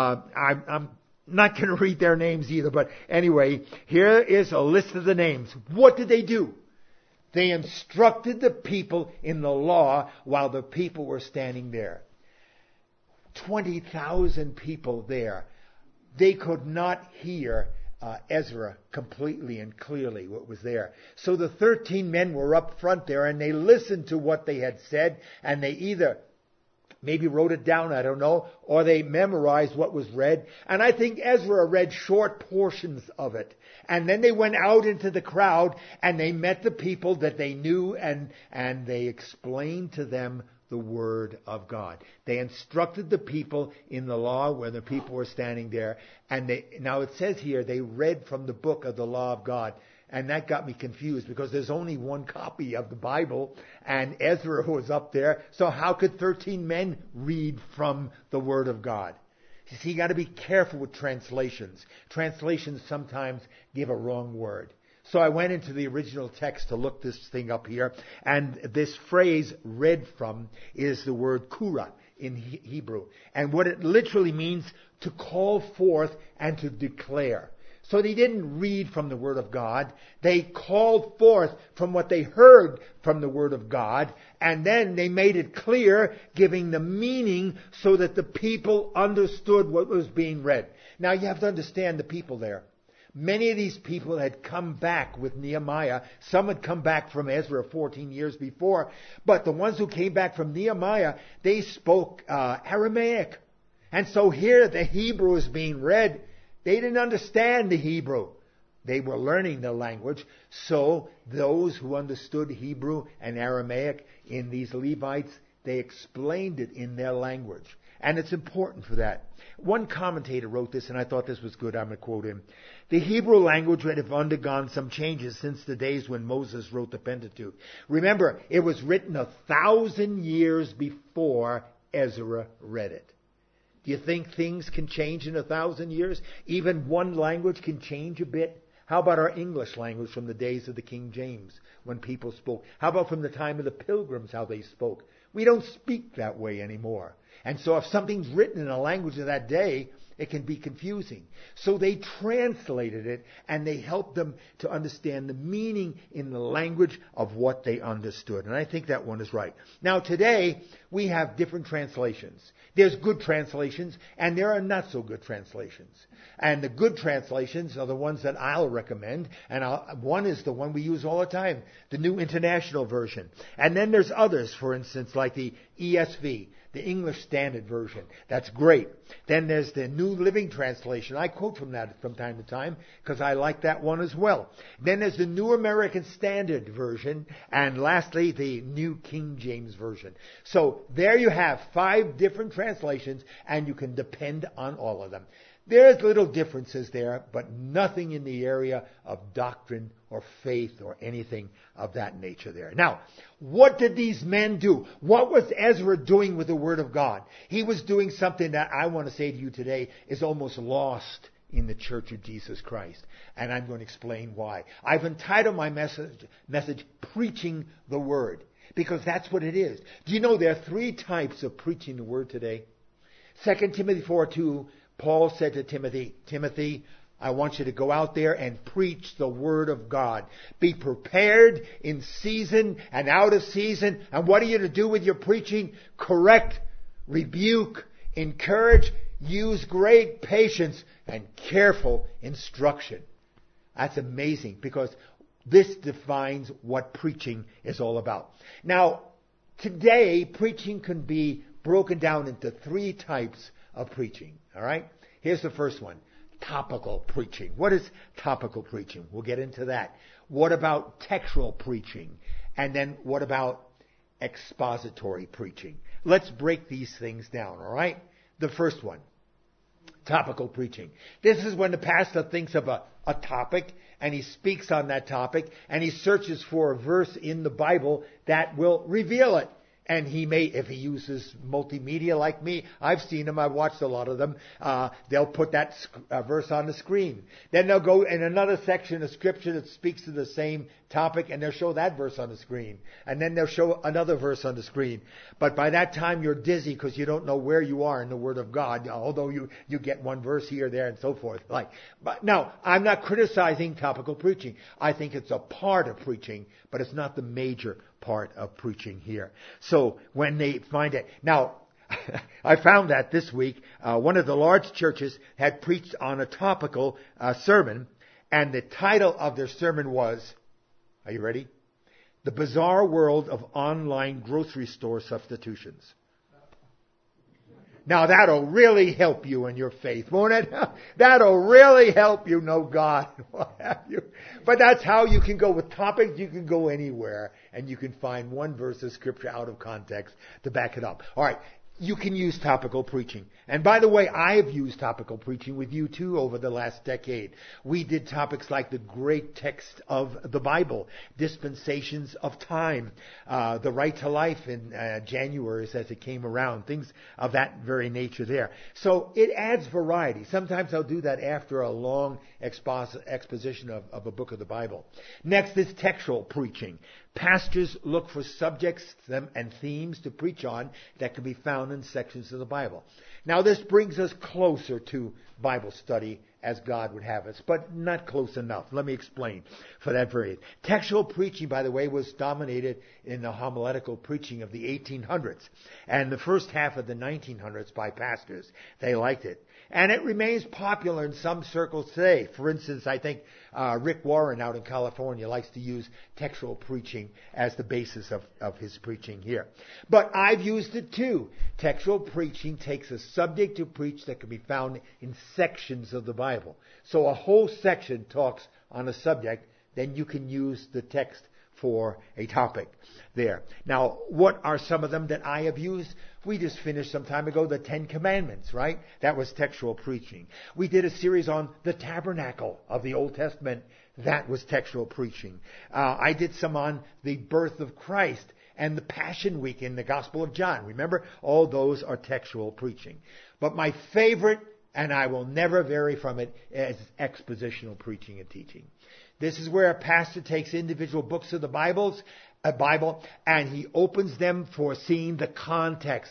I'm not going to read their names either, but anyway, here is a list of the names. What did they do? They instructed the people in the law while the people were standing there. 20,000 people there. They could not hear Ezra completely and clearly what was there. So the 13 men were up front there and they listened to what they had said, and they either maybe wrote it down, I don't know, or they memorized what was read. And I think Ezra read short portions of it. And then they went out into the crowd and they met the people that they knew, and they explained to them the Word of God. They instructed the people in the law when the people were standing there. And now it says here they read from the book of the law of God. And that got me confused because there's only one copy of the Bible and Ezra was up there. So how could 13 men read from the Word of God? You see, you got to be careful with translations. Translations sometimes give a wrong word. So I went into the original text to look this thing up here. And this phrase read from is the word kura in Hebrew. And what it literally means to call forth and to declare. So they didn't read from the Word of God. They called forth from what they heard from the Word of God. And then they made it clear, giving the meaning so that the people understood what was being read. Now you have to understand the people there. Many of these people had come back with Nehemiah. Some had come back from Ezra 14 years before. But the ones who came back from Nehemiah, they spoke Aramaic. And so here the Hebrew is being read. They didn't understand the Hebrew. They were learning the language. So those who understood Hebrew and Aramaic in these Levites, they explained it in their language. And it's important for that. One commentator wrote this, and I thought this was good. I'm going to quote him. The Hebrew language would have undergone some changes since the days when Moses wrote the Pentateuch. Remember, it was written 1,000 years before Ezra read it. Do you think things can change in 1,000 years? Even one language can change a bit? How about our English language from the days of the King James when people spoke? How about from the time of the Pilgrims, how they spoke? We don't speak that way anymore. And so if something's written in a language of that day, it can be confusing. So they translated it, and they helped them to understand the meaning in the language of what they understood. And I think that one is right. Now today, we have different translations. There's good translations, and there are not so good translations. And the good translations are the ones that I'll recommend. And one is the one we use all the time, the New International Version. And then there's others, for instance, like the ESV, the English Standard Version. That's great. Then there's the New Living Translation. I quote from that from time to time because I like that one as well. Then there's the New American Standard Version. And lastly, the New King James Version. So there you have 5 different translations, and you can depend on all of them. There's little differences there, but nothing in the area of doctrine or faith or anything of that nature there. Now, what did these men do? What was Ezra doing with the Word of God? He was doing something that I want to say to you today is almost lost in the Church of Jesus Christ. And I'm going to explain why. I've entitled my message Preaching the Word, because that's what it is. Do you know there are 3 types of preaching the Word today? 2 Timothy 4:2, Paul said to Timothy, Timothy, I want you to go out there and preach the Word of God. Be prepared in season and out of season. And what are you to do with your preaching? Correct, rebuke, encourage, use great patience, and careful instruction. That's amazing, because this defines what preaching is all about. Now, today, preaching can be broken down into 3 types of preaching. All right? Here's the first one. Topical preaching. What is topical preaching? We'll get into that. What about textual preaching? And then what about expository preaching? Let's break these things down, all right? The first one. Topical preaching. This is when the pastor thinks of a topic, and he speaks on that topic, and he searches for a verse in the Bible that will reveal it. And he may, if he uses multimedia like me, I've seen them, I've watched a lot of them, they'll put that verse on the screen. Then they'll go in another section of Scripture that speaks to the same topic, and they'll show that verse on the screen. And then they'll show another verse on the screen. But by that time you're dizzy because you don't know where you are in the Word of God, although you get one verse here, there, and so forth. But now, I'm not criticizing topical preaching. I think it's a part of preaching, but it's not the major part of preaching here. So when they find it. Now, I found that this week, one of the large churches had preached on a topical sermon, and the title of their sermon was, are you ready? The Bizarre World of Online Grocery Store Substitutions. Now that'll really help you in your faith, won't it? That'll really help you know God. What have you? But that's how you can go with topics. You can go anywhere, and you can find one verse of Scripture out of context to back it up. All right. You can use topical preaching. And by the way, I have used topical preaching with you too over the last decade. We did topics like the great text of the Bible, dispensations of time, the right to life in January as it came around, things of that very nature there. So it adds variety. Sometimes I'll do that after a long exposition of a book of the Bible. Next is textual preaching. Pastors look for subjects and themes to preach on that can be found in sections of the Bible. Now this brings us closer to Bible study as God would have us, but not close enough. Let me explain for that very. Textual preaching, by the way, was dominated in the homiletical preaching of the 1800s and the first half of the 1900s by pastors. They liked it. And it remains popular in some circles today. For instance, I think Rick Warren out in California likes to use textual preaching as the basis of his preaching here. But I've used it too. Textual preaching takes a subject to preach that can be found in sections of the Bible. So a whole section talks on a subject, then you can use the text for a topic there. Now, what are some of them that I have used? We just finished some time ago the 10 Commandments, right? That was textual preaching. We did a series on the tabernacle of the Old Testament. That was textual preaching. I did some on the birth of Christ and the Passion Week in the Gospel of John. Remember, all those are textual preaching. But my favorite, and I will never vary from it, is expositional preaching and teaching. This is where a pastor takes individual books of the Bible, and he opens them for seeing the context.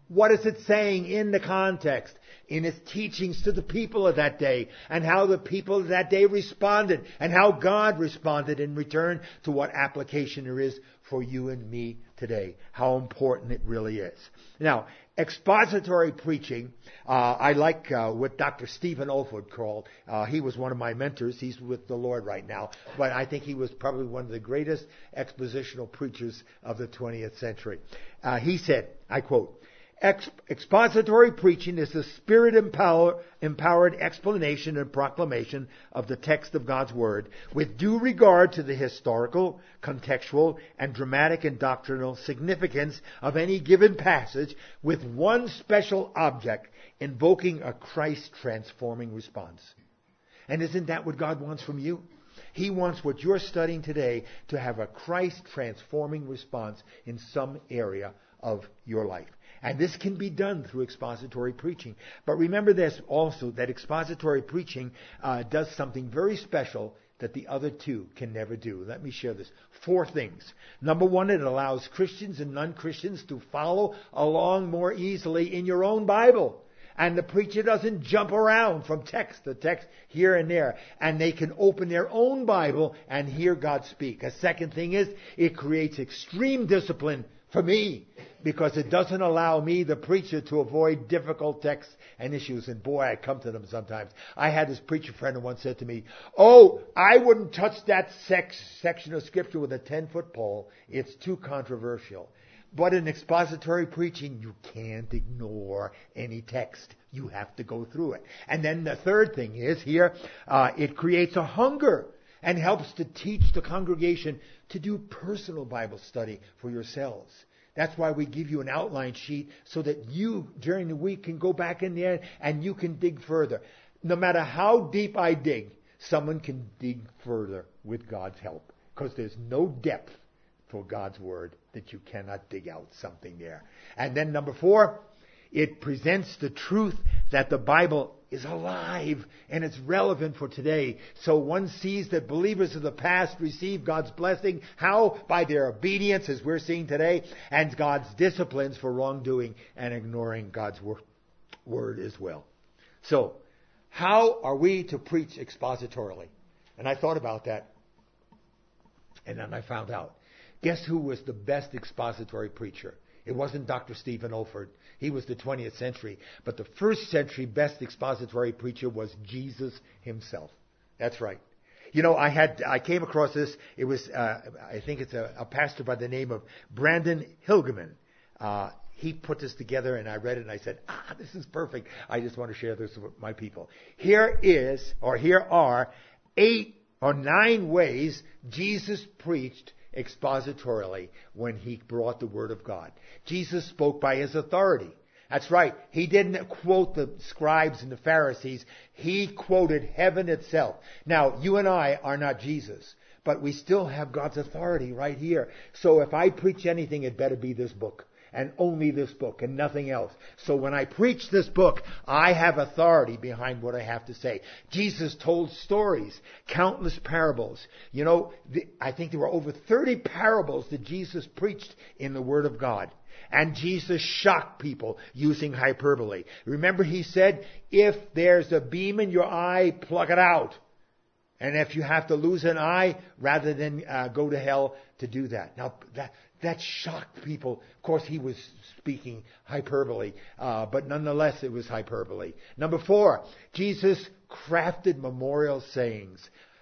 What is it saying in the context, in its teachings to the people of that day, and how the people of that day responded, and how God responded in return to what application there is for you and me today. How important it really is. Now, expository preaching, I like what Dr. Stephen Olford called. He was one of my mentors. He's with the Lord right now. But I think he was probably one of the greatest expositional preachers of the 20th century. He said, I quote, expository preaching is the spirit-empowered explanation and proclamation of the text of God's Word with due regard to the historical, contextual, and dramatic and doctrinal significance of any given passage with one special object, invoking a Christ-transforming response. And isn't that what God wants from you? He wants what you're studying today to have a Christ-transforming response in some area of your life. And this can be done through expository preaching. But remember this also, that expository preaching does something very special that the other two can never do. Let me share this. 4 things. Number 1, it allows Christians and non-Christians to follow along more easily in your own Bible. And the preacher doesn't jump around from text to text here and there. And they can open their own Bible and hear God speak. A second thing is, it creates extreme discipline for me, because it doesn't allow me, the preacher, to avoid difficult texts and issues. And boy, I come to them sometimes. I had this preacher friend who once said to me, "Oh, I wouldn't touch that section of Scripture with a 10-foot pole. It's too controversial." But in expository preaching, you can't ignore any text. You have to go through it. And then the third thing is here, it creates a hunger and helps to teach the congregation to do personal Bible study for yourselves. That's why we give you an outline sheet so that you, during the week, can go back in there and you can dig further. No matter how deep I dig, someone can dig further with God's help, because there's no depth for God's Word that you cannot dig out something there. And then number 4, it presents the truth that the Bible is alive and it's relevant for today. So one sees that believers of the past receive God's blessing. How? By their obedience, as we're seeing today, and God's disciplines for wrongdoing and ignoring God's word as well. So, how are we to preach expositorily? And I thought about that, and then I found out. Guess who was the best expository preacher? It wasn't Dr. Stephen Olford. He was the 20th century. But the first century best expository preacher was Jesus himself. That's right. You know, I came across this. It was, I think it's a pastor by the name of Brandon Hilgeman. He put this together, and I read it, and I said, this is perfect. I just want to share this with my people. Here are 8 or 9 ways Jesus preached expositorily when he brought the Word of God. Jesus spoke by his authority. That's right. He didn't quote the scribes and the Pharisees. He quoted heaven itself. Now, you and I are not Jesus, but we still have God's authority right here. So if I preach anything, it better be this book. And only this book and nothing else. So when I preach this book, I have authority behind what I have to say. Jesus told stories, countless parables. You know, I think there were over 30 parables that Jesus preached in the Word of God. And Jesus shocked people using hyperbole. Remember, he said, if there's a beam in your eye, pluck it out. And if you have to lose an eye, rather than go to hell to do that. Now, that shocked people. Of course, he was speaking hyperbole, but nonetheless, it was hyperbole. Number 4, Jesus crafted memorable sayings.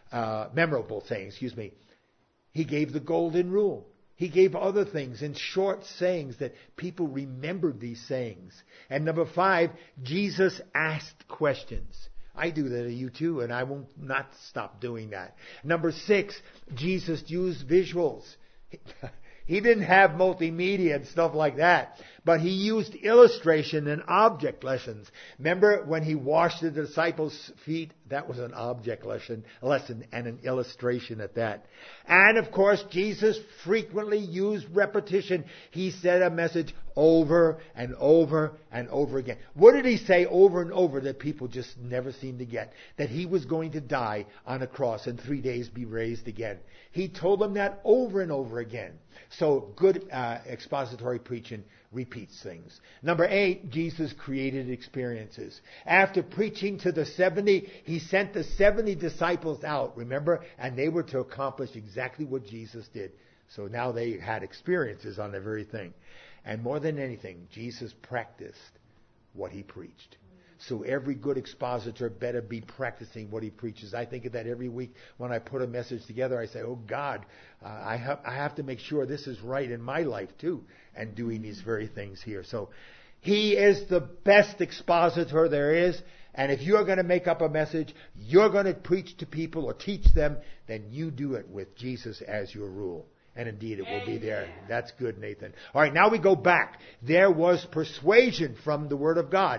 He gave the golden rule. He gave other things in short sayings that people remembered these sayings. And number 5, Jesus asked questions. I do that to you too, and I won't not stop doing that. Number 6, Jesus used visuals. He didn't have multimedia and stuff like that, but he used illustration and object lessons. Remember when he washed the disciples' feet? That was an object lesson and an illustration at that. And of course, Jesus frequently used repetition. He said a message over and over and over again. What did he say over and over that people just never seemed to get? That he was going to die on a cross and 3 days be raised again. He told them that over and over again. So good expository preaching repeats things. Number 8, Jesus created experiences. After preaching to the 70, he sent the 70 disciples out, remember? And they were to accomplish exactly what Jesus did. So now they had experiences on the very thing. And more than anything, Jesus practiced what he preached. So every good expositor better be practicing what he preaches. I think of that every week when I put a message together. I say, oh God, I have to make sure this is right in my life too, and doing these very things here. So he is the best expositor there is. And if you're going to make up a message, you're going to preach to people or teach them, then you do it with Jesus as your rule. And indeed, it will be there. That's good, Nathan. All right, now we go back. There was persuasion from the Word of God.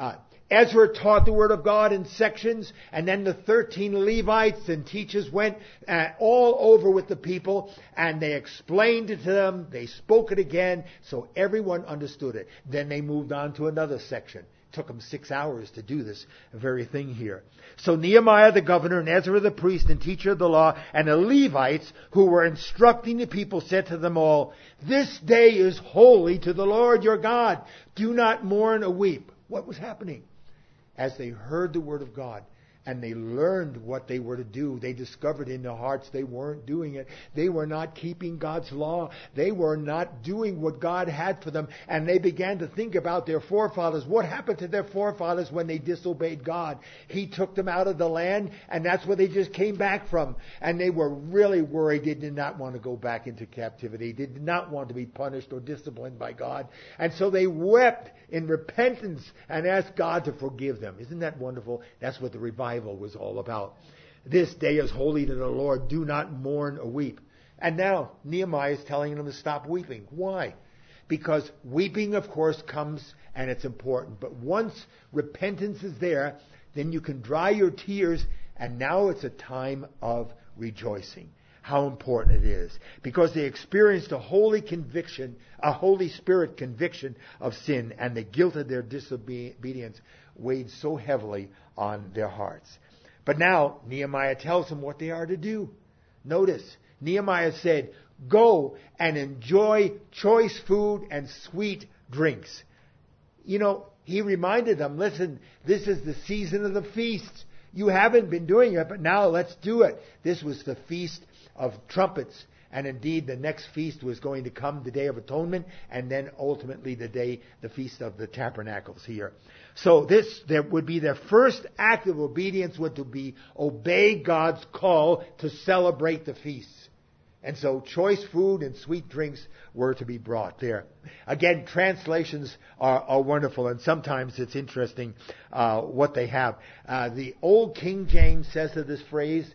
Ezra taught the Word of God in sections, and then the 13 Levites and teachers went all over with the people, and they explained it to them. They spoke it again, so everyone understood it. Then they moved on to another section. It took them 6 hours to do this very thing here. So Nehemiah the governor and Ezra the priest and teacher of the law and the Levites who were instructing the people said to them all, "This day is holy to the Lord your God. Do not mourn or weep." What was happening? As they heard the word of God and they learned what they were to do, they discovered in their hearts they weren't doing it. They were not keeping God's law. They were not doing what God had for them. And they began to think about their forefathers. What happened to their forefathers when they disobeyed God? He took them out of the land, and that's where they just came back from. And they were really worried. They did not want to go back into captivity. They did not want to be punished or disciplined by God. And so they wept in repentance and asked God to forgive them. Isn't that wonderful? That's what the revival was all about. This day is holy to the Lord. Do not mourn or weep. And now Nehemiah is telling them to stop weeping. Why? Because weeping, of course, comes and it's important. But once repentance is there, then you can dry your tears, and now it's a time of rejoicing. How important it is. Because they experienced a holy conviction, a Holy Spirit conviction of sin, and the guilt of their disobedience weighed so heavily on their hearts. But now Nehemiah tells them what they are to do. Notice, Nehemiah said, "Go and enjoy choice food and sweet drinks." You know, he reminded them, listen, this is the season of the feasts. You haven't been doing it, but now let's do it. This was the Feast of Trumpets. And indeed, the next feast was going to come, the Day of Atonement, and then ultimately the Feast of the Tabernacles here. So there would be their first act of obedience would to be obey God's call to celebrate the feasts. And so choice food and sweet drinks were to be brought there. Again, translations are wonderful, and sometimes it's interesting what they have. The Old King James says of this phrase,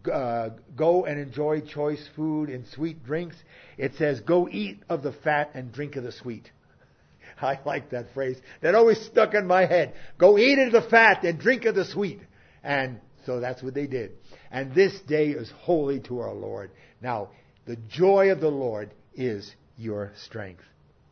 go and enjoy choice food and sweet drinks. It says, go eat of the fat and drink of the sweet. I like that phrase. That always stuck in my head. Go eat of the fat and drink of the sweet. And so that's what they did. And this day is holy to our Lord. Now, the joy of the Lord is your strength.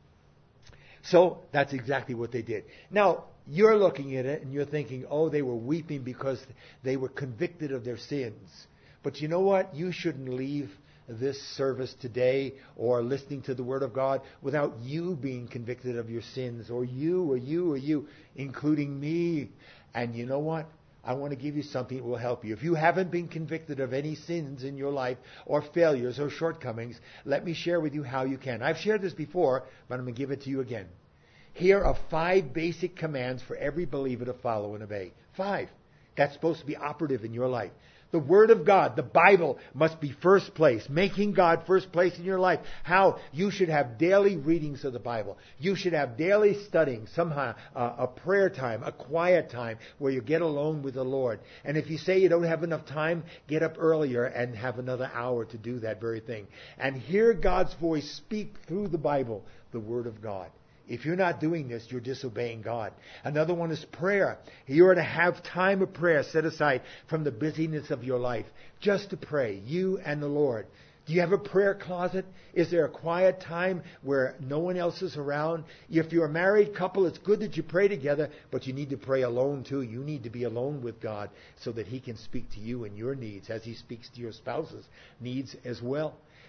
So that's exactly what they did. Now, you're looking at it and you're thinking, oh, they were weeping because they were convicted of their sins. But you know what? You shouldn't leave this service today or listening to the Word of God without you being convicted of your sins, or you, including me. And you know what? I want to give you something that will help you. If you haven't been convicted of any sins in your life or failures or shortcomings, let me share with you how you can. I've shared this before, but I'm going to give it to you again. Here are 5 basic commands for every believer to follow and obey. 5. That's supposed to be operative in your life. The Word of God, the Bible, must be first place. Making God first place in your life. How? You should have daily readings of the Bible. You should have daily studying, somehow a prayer time, a quiet time where you get alone with the Lord. And if you say you don't have enough time, get up earlier and have another hour to do that very thing. And hear God's voice speak through the Bible, the Word of God. If you're not doing this, you're disobeying God. Another one is prayer. You're to have time of prayer set aside from the busyness of your life, just to pray, you and the Lord. Do you have a prayer closet? Is there a quiet time where no one else is around? If you're a married couple, it's good that you pray together, but you need to pray alone too. You need to be alone with God so that He can speak to you and your needs as He speaks to your spouse's needs as well.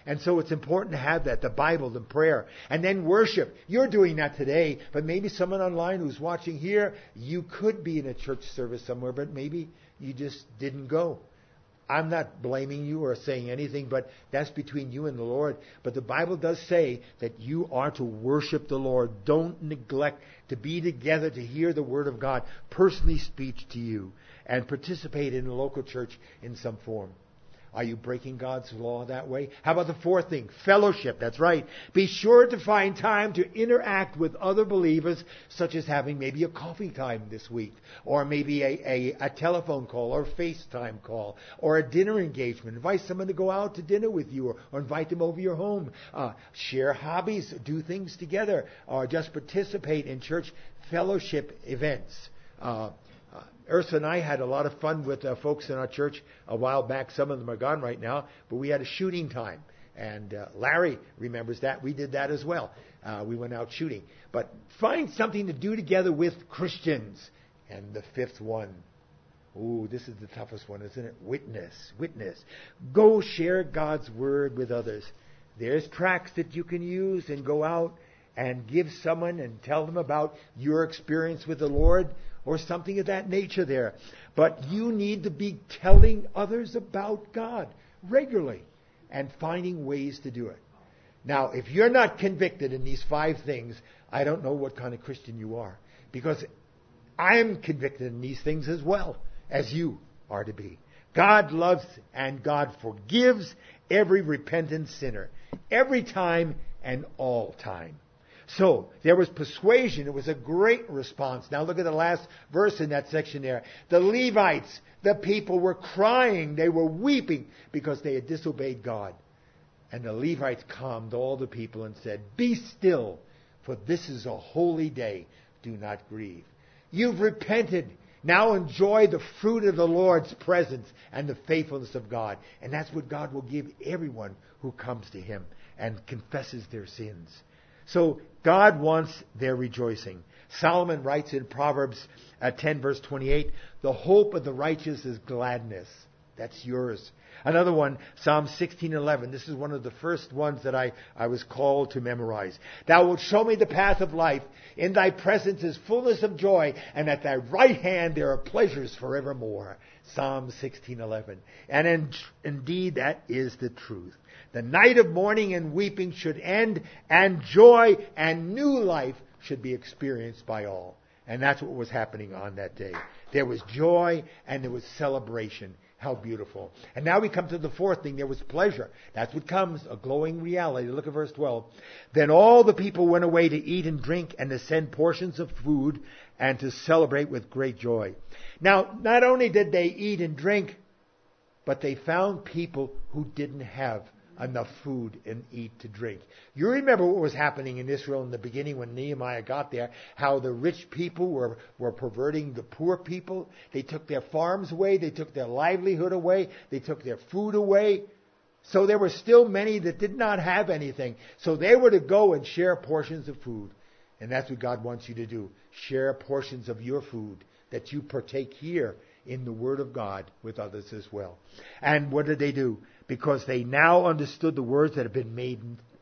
And so it's important to have that, the Bible, the prayer, and then worship. You're doing that today, but maybe someone online who's watching here, you could be in a church service somewhere, but maybe you just didn't go. I'm not blaming you or saying anything, but that's between you and the Lord. But the Bible does say that you are to worship the Lord. Don't neglect to be together to hear the Word of God personally speak to you and participate in the local church in some form. Are you breaking God's law that way? How about the fourth thing? Fellowship. That's right. Be sure to find time to interact with other believers, such as having maybe a coffee time this week, or maybe a telephone call, or a FaceTime call, or a dinner engagement. Invite someone to go out to dinner with you, or invite them over your home. Share hobbies, do things together, or just participate in church fellowship events. Ursa and I had a lot of fun with folks in our church a while back. Some of them are gone right now, but we had a shooting time. And Larry remembers that. We did that as well. We went out shooting. But find something to do together with Christians. And the fifth one. Ooh, this is the toughest one, isn't it? Witness. Go share God's Word with others. There's tracts that you can use and go out and give someone and tell them about your experience with the Lord, or something of that nature there. But you need to be telling others about God regularly and finding ways to do it. Now, if you're not convicted in these 5 things, I don't know what kind of Christian you are. Because I'm convicted in these things as well as you are to be. God loves and God forgives every repentant sinner. Every time and all time. So, there was persuasion. It was a great response. Now look at the last verse in that section there. The Levites, the people were crying. They were weeping because they had disobeyed God. And the Levites calmed all the people and said, "Be still, for this is a holy day. Do not grieve." You've repented. Now enjoy the fruit of the Lord's presence and the faithfulness of God. And that's what God will give everyone who comes to Him and confesses their sins. So God wants their rejoicing. Solomon writes in Proverbs 10 verse 28, "The hope of the righteous is gladness." That's yours. Another one, Psalm 16:11. This is one of the first ones that I was called to memorize. "Thou wilt show me the path of life. In thy presence is fullness of joy, and at thy right hand there are pleasures forevermore." Psalm 16:11. And indeed, that is the truth. The night of mourning and weeping should end, and joy and new life should be experienced by all. And that's what was happening on that day. There was joy and there was celebration. How beautiful. And now we come to the fourth thing. There was pleasure. That's what comes, a glowing reality. Look at verse 12. "Then all the people went away to eat and drink and to send portions of food and to celebrate with great joy." Now, not only did they eat and drink, but they found people who didn't have enough food and eat to drink. You remember what was happening in Israel in the beginning when Nehemiah got there, how the rich people were perverting the poor people. They took their farms away, they took their livelihood away, they took their food away. So there were still many that did not have anything. So they were to go and share portions of food. And that's what God wants you to do. Share portions of your food that you partake here in the Word of God with others as well. And what did they do? Because they now understood the words that have been made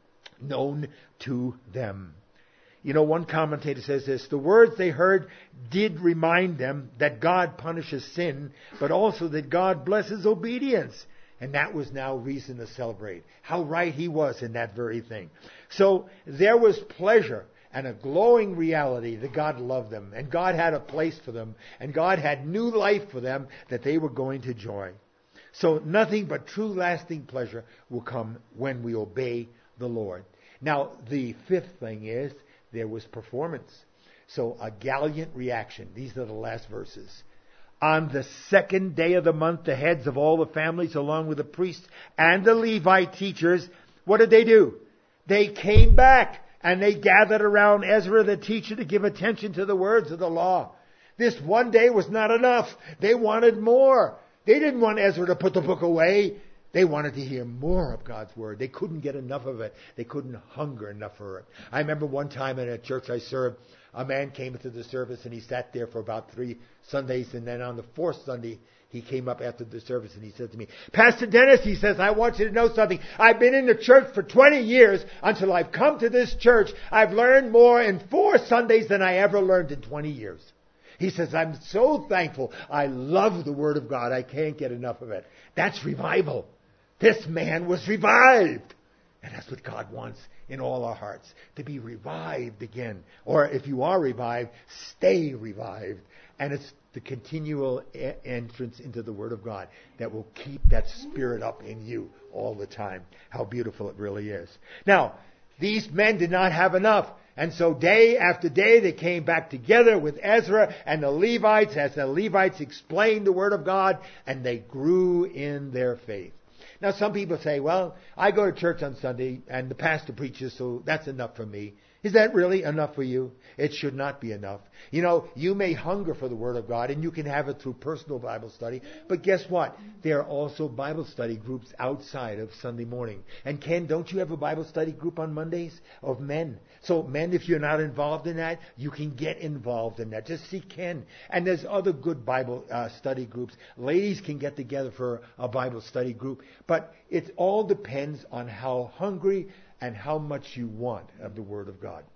known to them. You know, one commentator says this: the words they heard did remind them that God punishes sin, but also that God blesses obedience. And that was now reason to celebrate. How right he was in that very thing. So there was pleasure and a glowing reality that God loved them, and God had a place for them, and God had new life for them that they were going to enjoy. So nothing but true lasting pleasure will come when we obey the Lord. Now, the fifth thing is there was performance. So a gallant reaction. These are the last verses. "On the second day of the month, the heads of all the families, along with the priests and the Levite teachers," what did they do? They came back and they gathered around Ezra the teacher to give attention to the words of the law. This one day was not enough. They wanted more. They didn't want Ezra to put the book away. They wanted to hear more of God's Word. They couldn't get enough of it. They couldn't hunger enough for it. I remember one time in a church I served, a man came into the service and he sat there for about 3 Sundays, and then on the 4th Sunday, he came up after the service and he said to me, Pastor Dennis, he says, I want you to know something. I've been in the church for 20 years. Until I've come to this church, I've learned more in 4 Sundays than I ever learned in 20 years. He says, I'm so thankful. I love the Word of God. I can't get enough of it. That's revival. This man was revived. And that's what God wants in all our hearts, to be revived again. Or if you are revived, stay revived. And it's the continual entrance into the Word of God that will keep that spirit up in you all the time. How beautiful it really is. Now, these men did not have enough. And so day after day they came back together with Ezra and the Levites as the Levites explained the Word of God, and they grew in their faith. Now some people say, well, I go to church on Sunday and the pastor preaches, so that's enough for me. Is that really enough for you? It should not be enough. You know, you may hunger for the Word of God, and you can have it through personal Bible study. But guess what? There are also Bible study groups outside of Sunday morning. And Ken, don't you have a Bible study group on Mondays of men? So men, if you're not involved in that, you can get involved in that. Just see Ken. And there's other good Bible study groups. Ladies can get together for a Bible study group. But it all depends on how hungry and how much you want of the Word of God.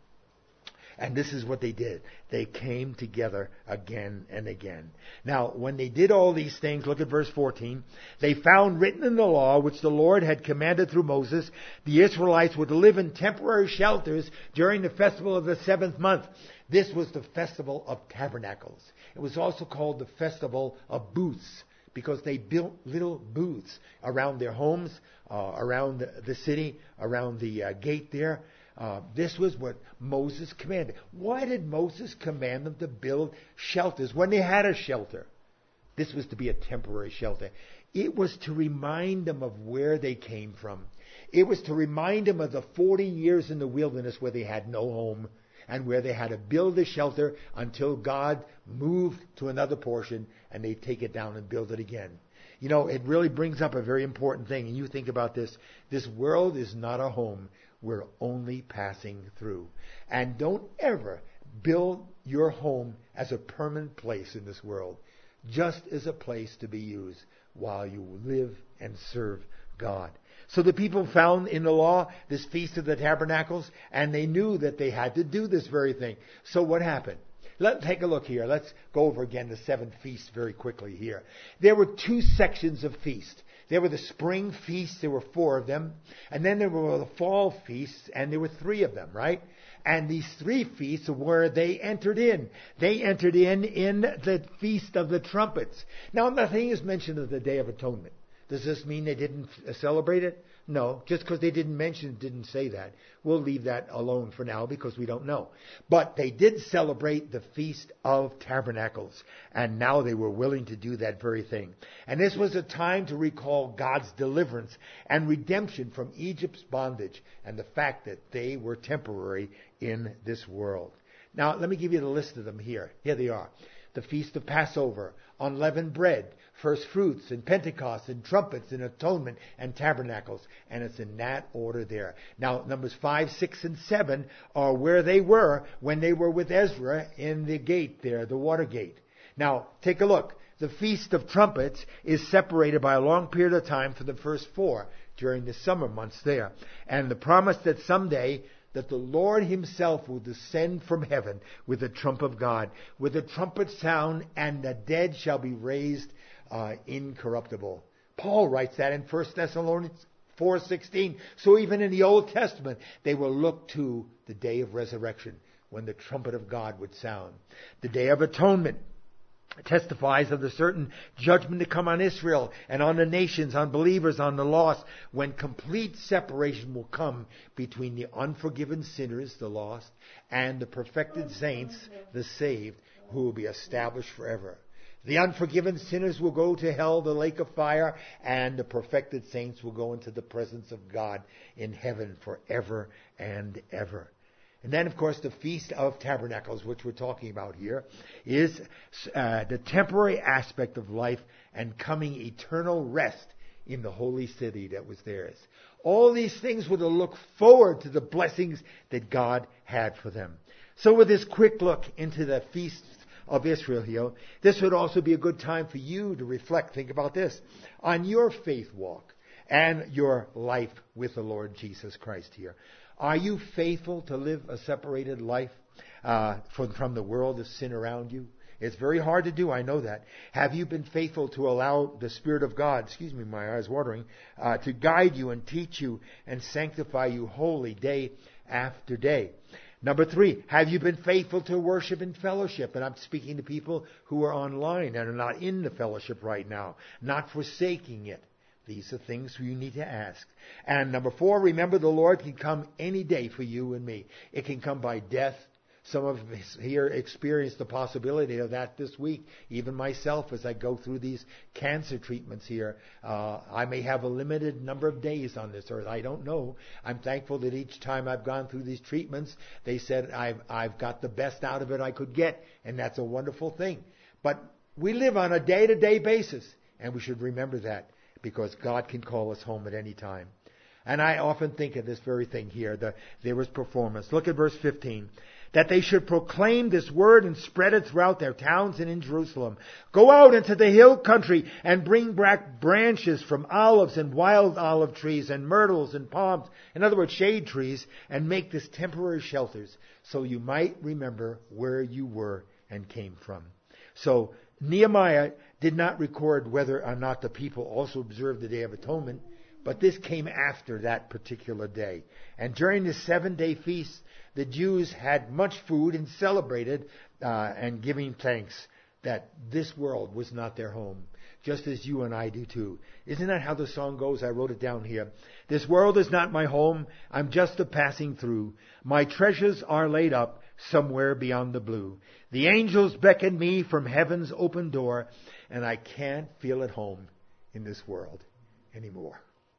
And this is what they did. They came together again and again. Now, when they did all these things, look at verse 14. They found written in the law, which the Lord had commanded through Moses, the Israelites were to live in temporary shelters during the festival of the 7th month. This was the festival of tabernacles. It was also called the festival of booths, because they built little booths around their homes, around the city, around the gate there. This was what Moses commanded. Why did Moses command them to build shelters when they had a shelter? This was to be a temporary shelter. It was to remind them of where they came from. It was to remind them of the 40 years in the wilderness where they had no home and where they had to build a shelter until God moved to another portion and they take it down and build it again. You know, it really brings up a very important thing. And you think about this. This world is not a home. We're only passing through. And don't ever build your home as a permanent place in this world. Just as a place to be used while you live and serve God. So the people found in the law this Feast of the Tabernacles, and they knew that they had to do this very thing. So what happened? Let's take a look here. Let's go over again the 7 feasts very quickly here. There were 2 sections of feast. There were the spring feasts. There were 4 of them. And then there were the fall feasts, and there were 3 of them, right? And these 3 feasts were they entered in. They entered in the Feast of the Trumpets. Now, nothing is mentioned of the Day of Atonement. Does this mean they didn't celebrate it? No, just because they didn't mention it didn't say that. We'll leave that alone for now because we don't know. But they did celebrate the Feast of Tabernacles, and now they were willing to do that very thing. And this was a time to recall God's deliverance and redemption from Egypt's bondage and the fact that they were temporary in this world. Now, let me give you the list of them here. Here they are. The Feast of Passover, unleavened bread, first fruits, and Pentecost, and trumpets, and atonement, and tabernacles. And it's in that order there. Now, Numbers 5, 6, and 7 are where they were when they were with Ezra in the gate there, the water gate. Now, take a look. The Feast of Trumpets is separated by a long period of time from the first 4 during the summer months there. And the promise that someday that the Lord himself will descend from heaven with the trump of God, with a trumpet sound, and the dead shall be raised incorruptible. Paul writes that in 1 Thessalonians 4:16. So even in the Old Testament, they will look to the day of resurrection when the trumpet of God would sound. The Day of Atonement testifies of the certain judgment to come on Israel and on the nations, on believers, on the lost, when complete separation will come between the unforgiven sinners, the lost, and the perfected saints, the saved, who will be established forever. The unforgiven sinners will go to hell, the lake of fire, and the perfected saints will go into the presence of God in heaven forever and ever. And then, of course, the Feast of Tabernacles, which we're talking about here, is the temporary aspect of life and coming eternal rest in the holy city that was theirs. All these things were to look forward to the blessings that God had for them. So with this quick look into the feasts of Israel here, this would also be a good time for you to reflect, think about this, on your faith walk and your life with the Lord Jesus Christ here. Are you faithful to live a separated life from the world of sin around you? It's very hard to do, I know that. Have you been faithful to allow the Spirit of God, my eyes watering, to guide you and teach you and sanctify you wholly day after day? Number 3, have you been faithful to worship and fellowship? And I'm speaking to people who are online and are not in the fellowship right now, not forsaking it. These are things you need to ask. And number 4, remember the Lord can come any day for you and me. It can come by death. Some of us here experienced the possibility of that this week. Even myself, as I go through these cancer treatments here, I may have a limited number of days on this earth. I don't know. I'm thankful that each time I've gone through these treatments, they said I've got the best out of it I could get, and that's a wonderful thing. But we live on a day-to-day basis, and we should remember that, because God can call us home at any time. And I often think of this very thing here. There was performance. Look at verse 15. That they should proclaim this word and spread it throughout their towns and in Jerusalem. Go out into the hill country and bring back branches from olives and wild olive trees and myrtles and palms, in other words, shade trees, and make this temporary shelters, so you might remember where you were and came from. So Nehemiah did not record whether or not the people also observed the Day of Atonement, but this came after that particular day. And during the 7-day feast, the Jews had much food and celebrated and giving thanks that this world was not their home, just as you and I do too. Isn't that how the song goes? I wrote it down here. This world is not my home. I'm just a passing through. My treasures are laid up somewhere beyond the blue. The angels beckon me from heaven's open door, and I can't feel at home in this world anymore.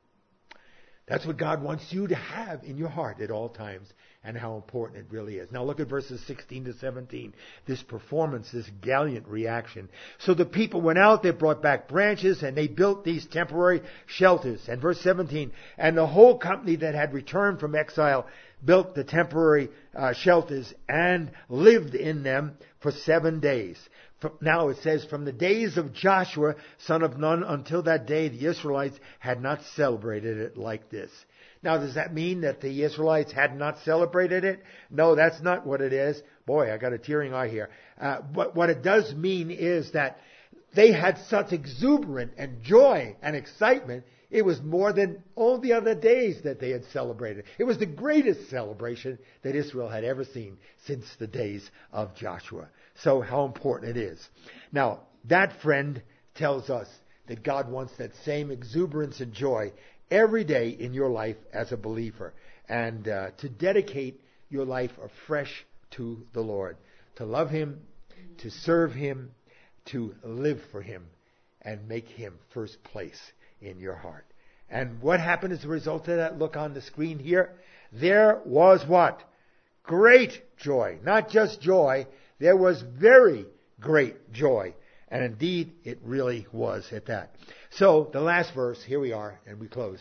That's what God wants you to have in your heart at all times, and how important it really is. Now look at verses 16 to 17. This performance, this gallant reaction. So the people went out, they brought back branches, and they built these temporary shelters. And verse 17, and the whole company that had returned from exile built the temporary shelters and lived in them for 7 days. Now it says, from the days of Joshua, son of Nun, until that day, the Israelites had not celebrated it like this. Now, does that mean that the Israelites had not celebrated it? No, that's not what it is. Boy, I got a tearing eye here. But what it does mean is that they had such exuberant and joy and excitement. It was more than all the other days that they had celebrated. It was the greatest celebration that Israel had ever seen since the days of Joshua. So how important it is. Now, that, friend, tells us that God wants that same exuberance and joy every day in your life as a believer. And to dedicate your life afresh to the Lord. To love Him, to serve Him, to live for Him, and make Him first place in your heart. And what happened as a result of that? Look on the screen here. There was what? Great joy. Not just joy. There was very great joy. And indeed, it really was at that. So, the last verse, here we are, and we close.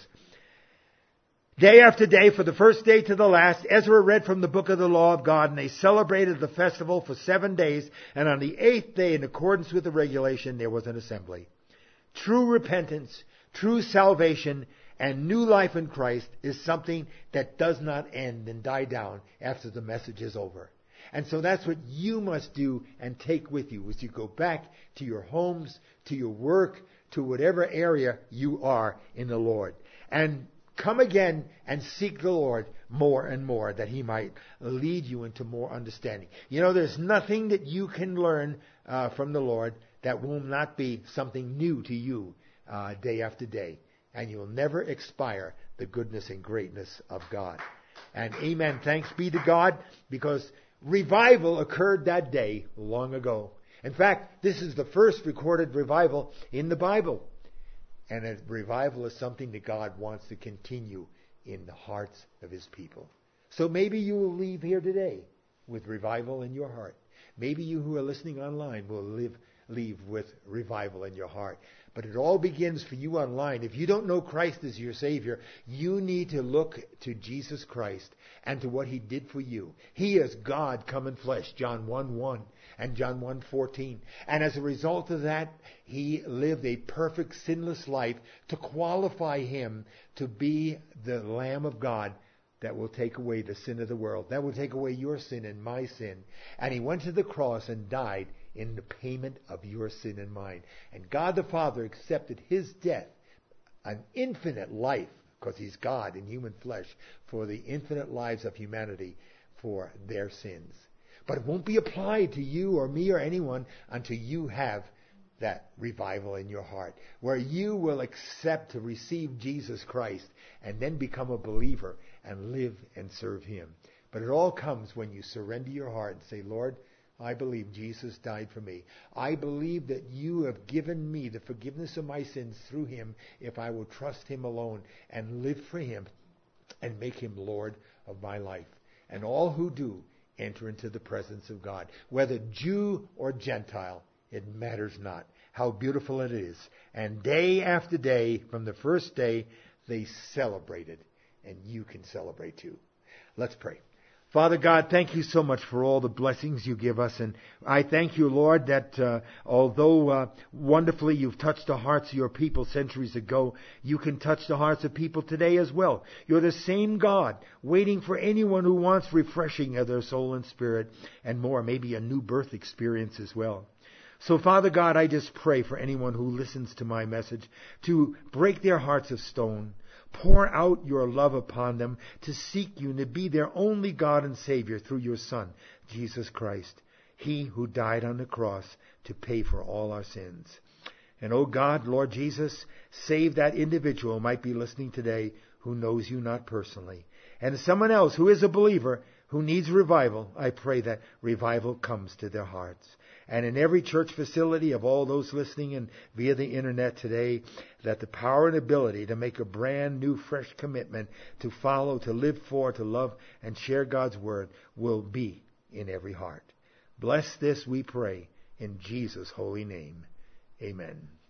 Day after day, for the first day to the last, Ezra read from the book of the law of God, and they celebrated the festival for 7 days, and on the 8th day, in accordance with the regulation, there was an assembly. True repentance, true salvation, and new life in Christ is something that does not end and die down after the message is over. And so that's what you must do and take with you as you go back to your homes, to your work, to whatever area you are in the Lord. And come again and seek the Lord more and more, that He might lead you into more understanding. You know, there's nothing that you can learn from the Lord that will not be something new to you day after day. And you'll never expire the goodness and greatness of God. And amen. Thanks be to God, because revival occurred that day long ago. In fact, this is the first recorded revival in the Bible. And a revival is something that God wants to continue in the hearts of His people. So maybe you will leave here today with revival in your heart. Maybe you who are listening online will leave with revival in your heart. But it all begins for you online. If you don't know Christ as your Savior, you need to look to Jesus Christ and to what He did for you. He is God come in flesh, John 1:1 and John 1:14. And as a result of that, He lived a perfect, sinless life to qualify Him to be the Lamb of God that will take away the sin of the world. That will take away your sin and my sin. And He went to the cross and died in the payment of your sin and mine. And God the Father accepted His death, an infinite life, because He's God in human flesh, for the infinite lives of humanity for their sins. But it won't be applied to you or me or anyone until you have that revival in your heart, where you will accept to receive Jesus Christ and then become a believer and live and serve Him. But it all comes when you surrender your heart and say, Lord, I believe Jesus died for me. I believe that you have given me the forgiveness of my sins through Him if I will trust Him alone and live for Him and make Him Lord of my life. And all who do enter into the presence of God, whether Jew or Gentile, it matters not. How beautiful it is. And day after day, from the first day, they celebrated. And you can celebrate too. Let's pray. Father God, thank you so much for all the blessings you give us. And I thank you, Lord, that although wonderfully you've touched the hearts of your people centuries ago, you can touch the hearts of people today as well. You're the same God, waiting for anyone who wants refreshing of their soul and spirit and more, maybe a new birth experience as well. So, Father God, I just pray for anyone who listens to my message to break their hearts of stone. Pour out your love upon them to seek you and to be their only God and Savior through your Son, Jesus Christ, He who died on the cross to pay for all our sins. And, oh God, Lord Jesus, save that individual who might be listening today who knows you not personally. And someone else who is a believer who needs revival, I pray that revival comes to their hearts. And in every church facility of all those listening and via the internet today, that the power and ability to make a brand new, fresh commitment to follow, to live for, to love, and share God's Word will be in every heart. Bless this, we pray, in Jesus' holy name. Amen.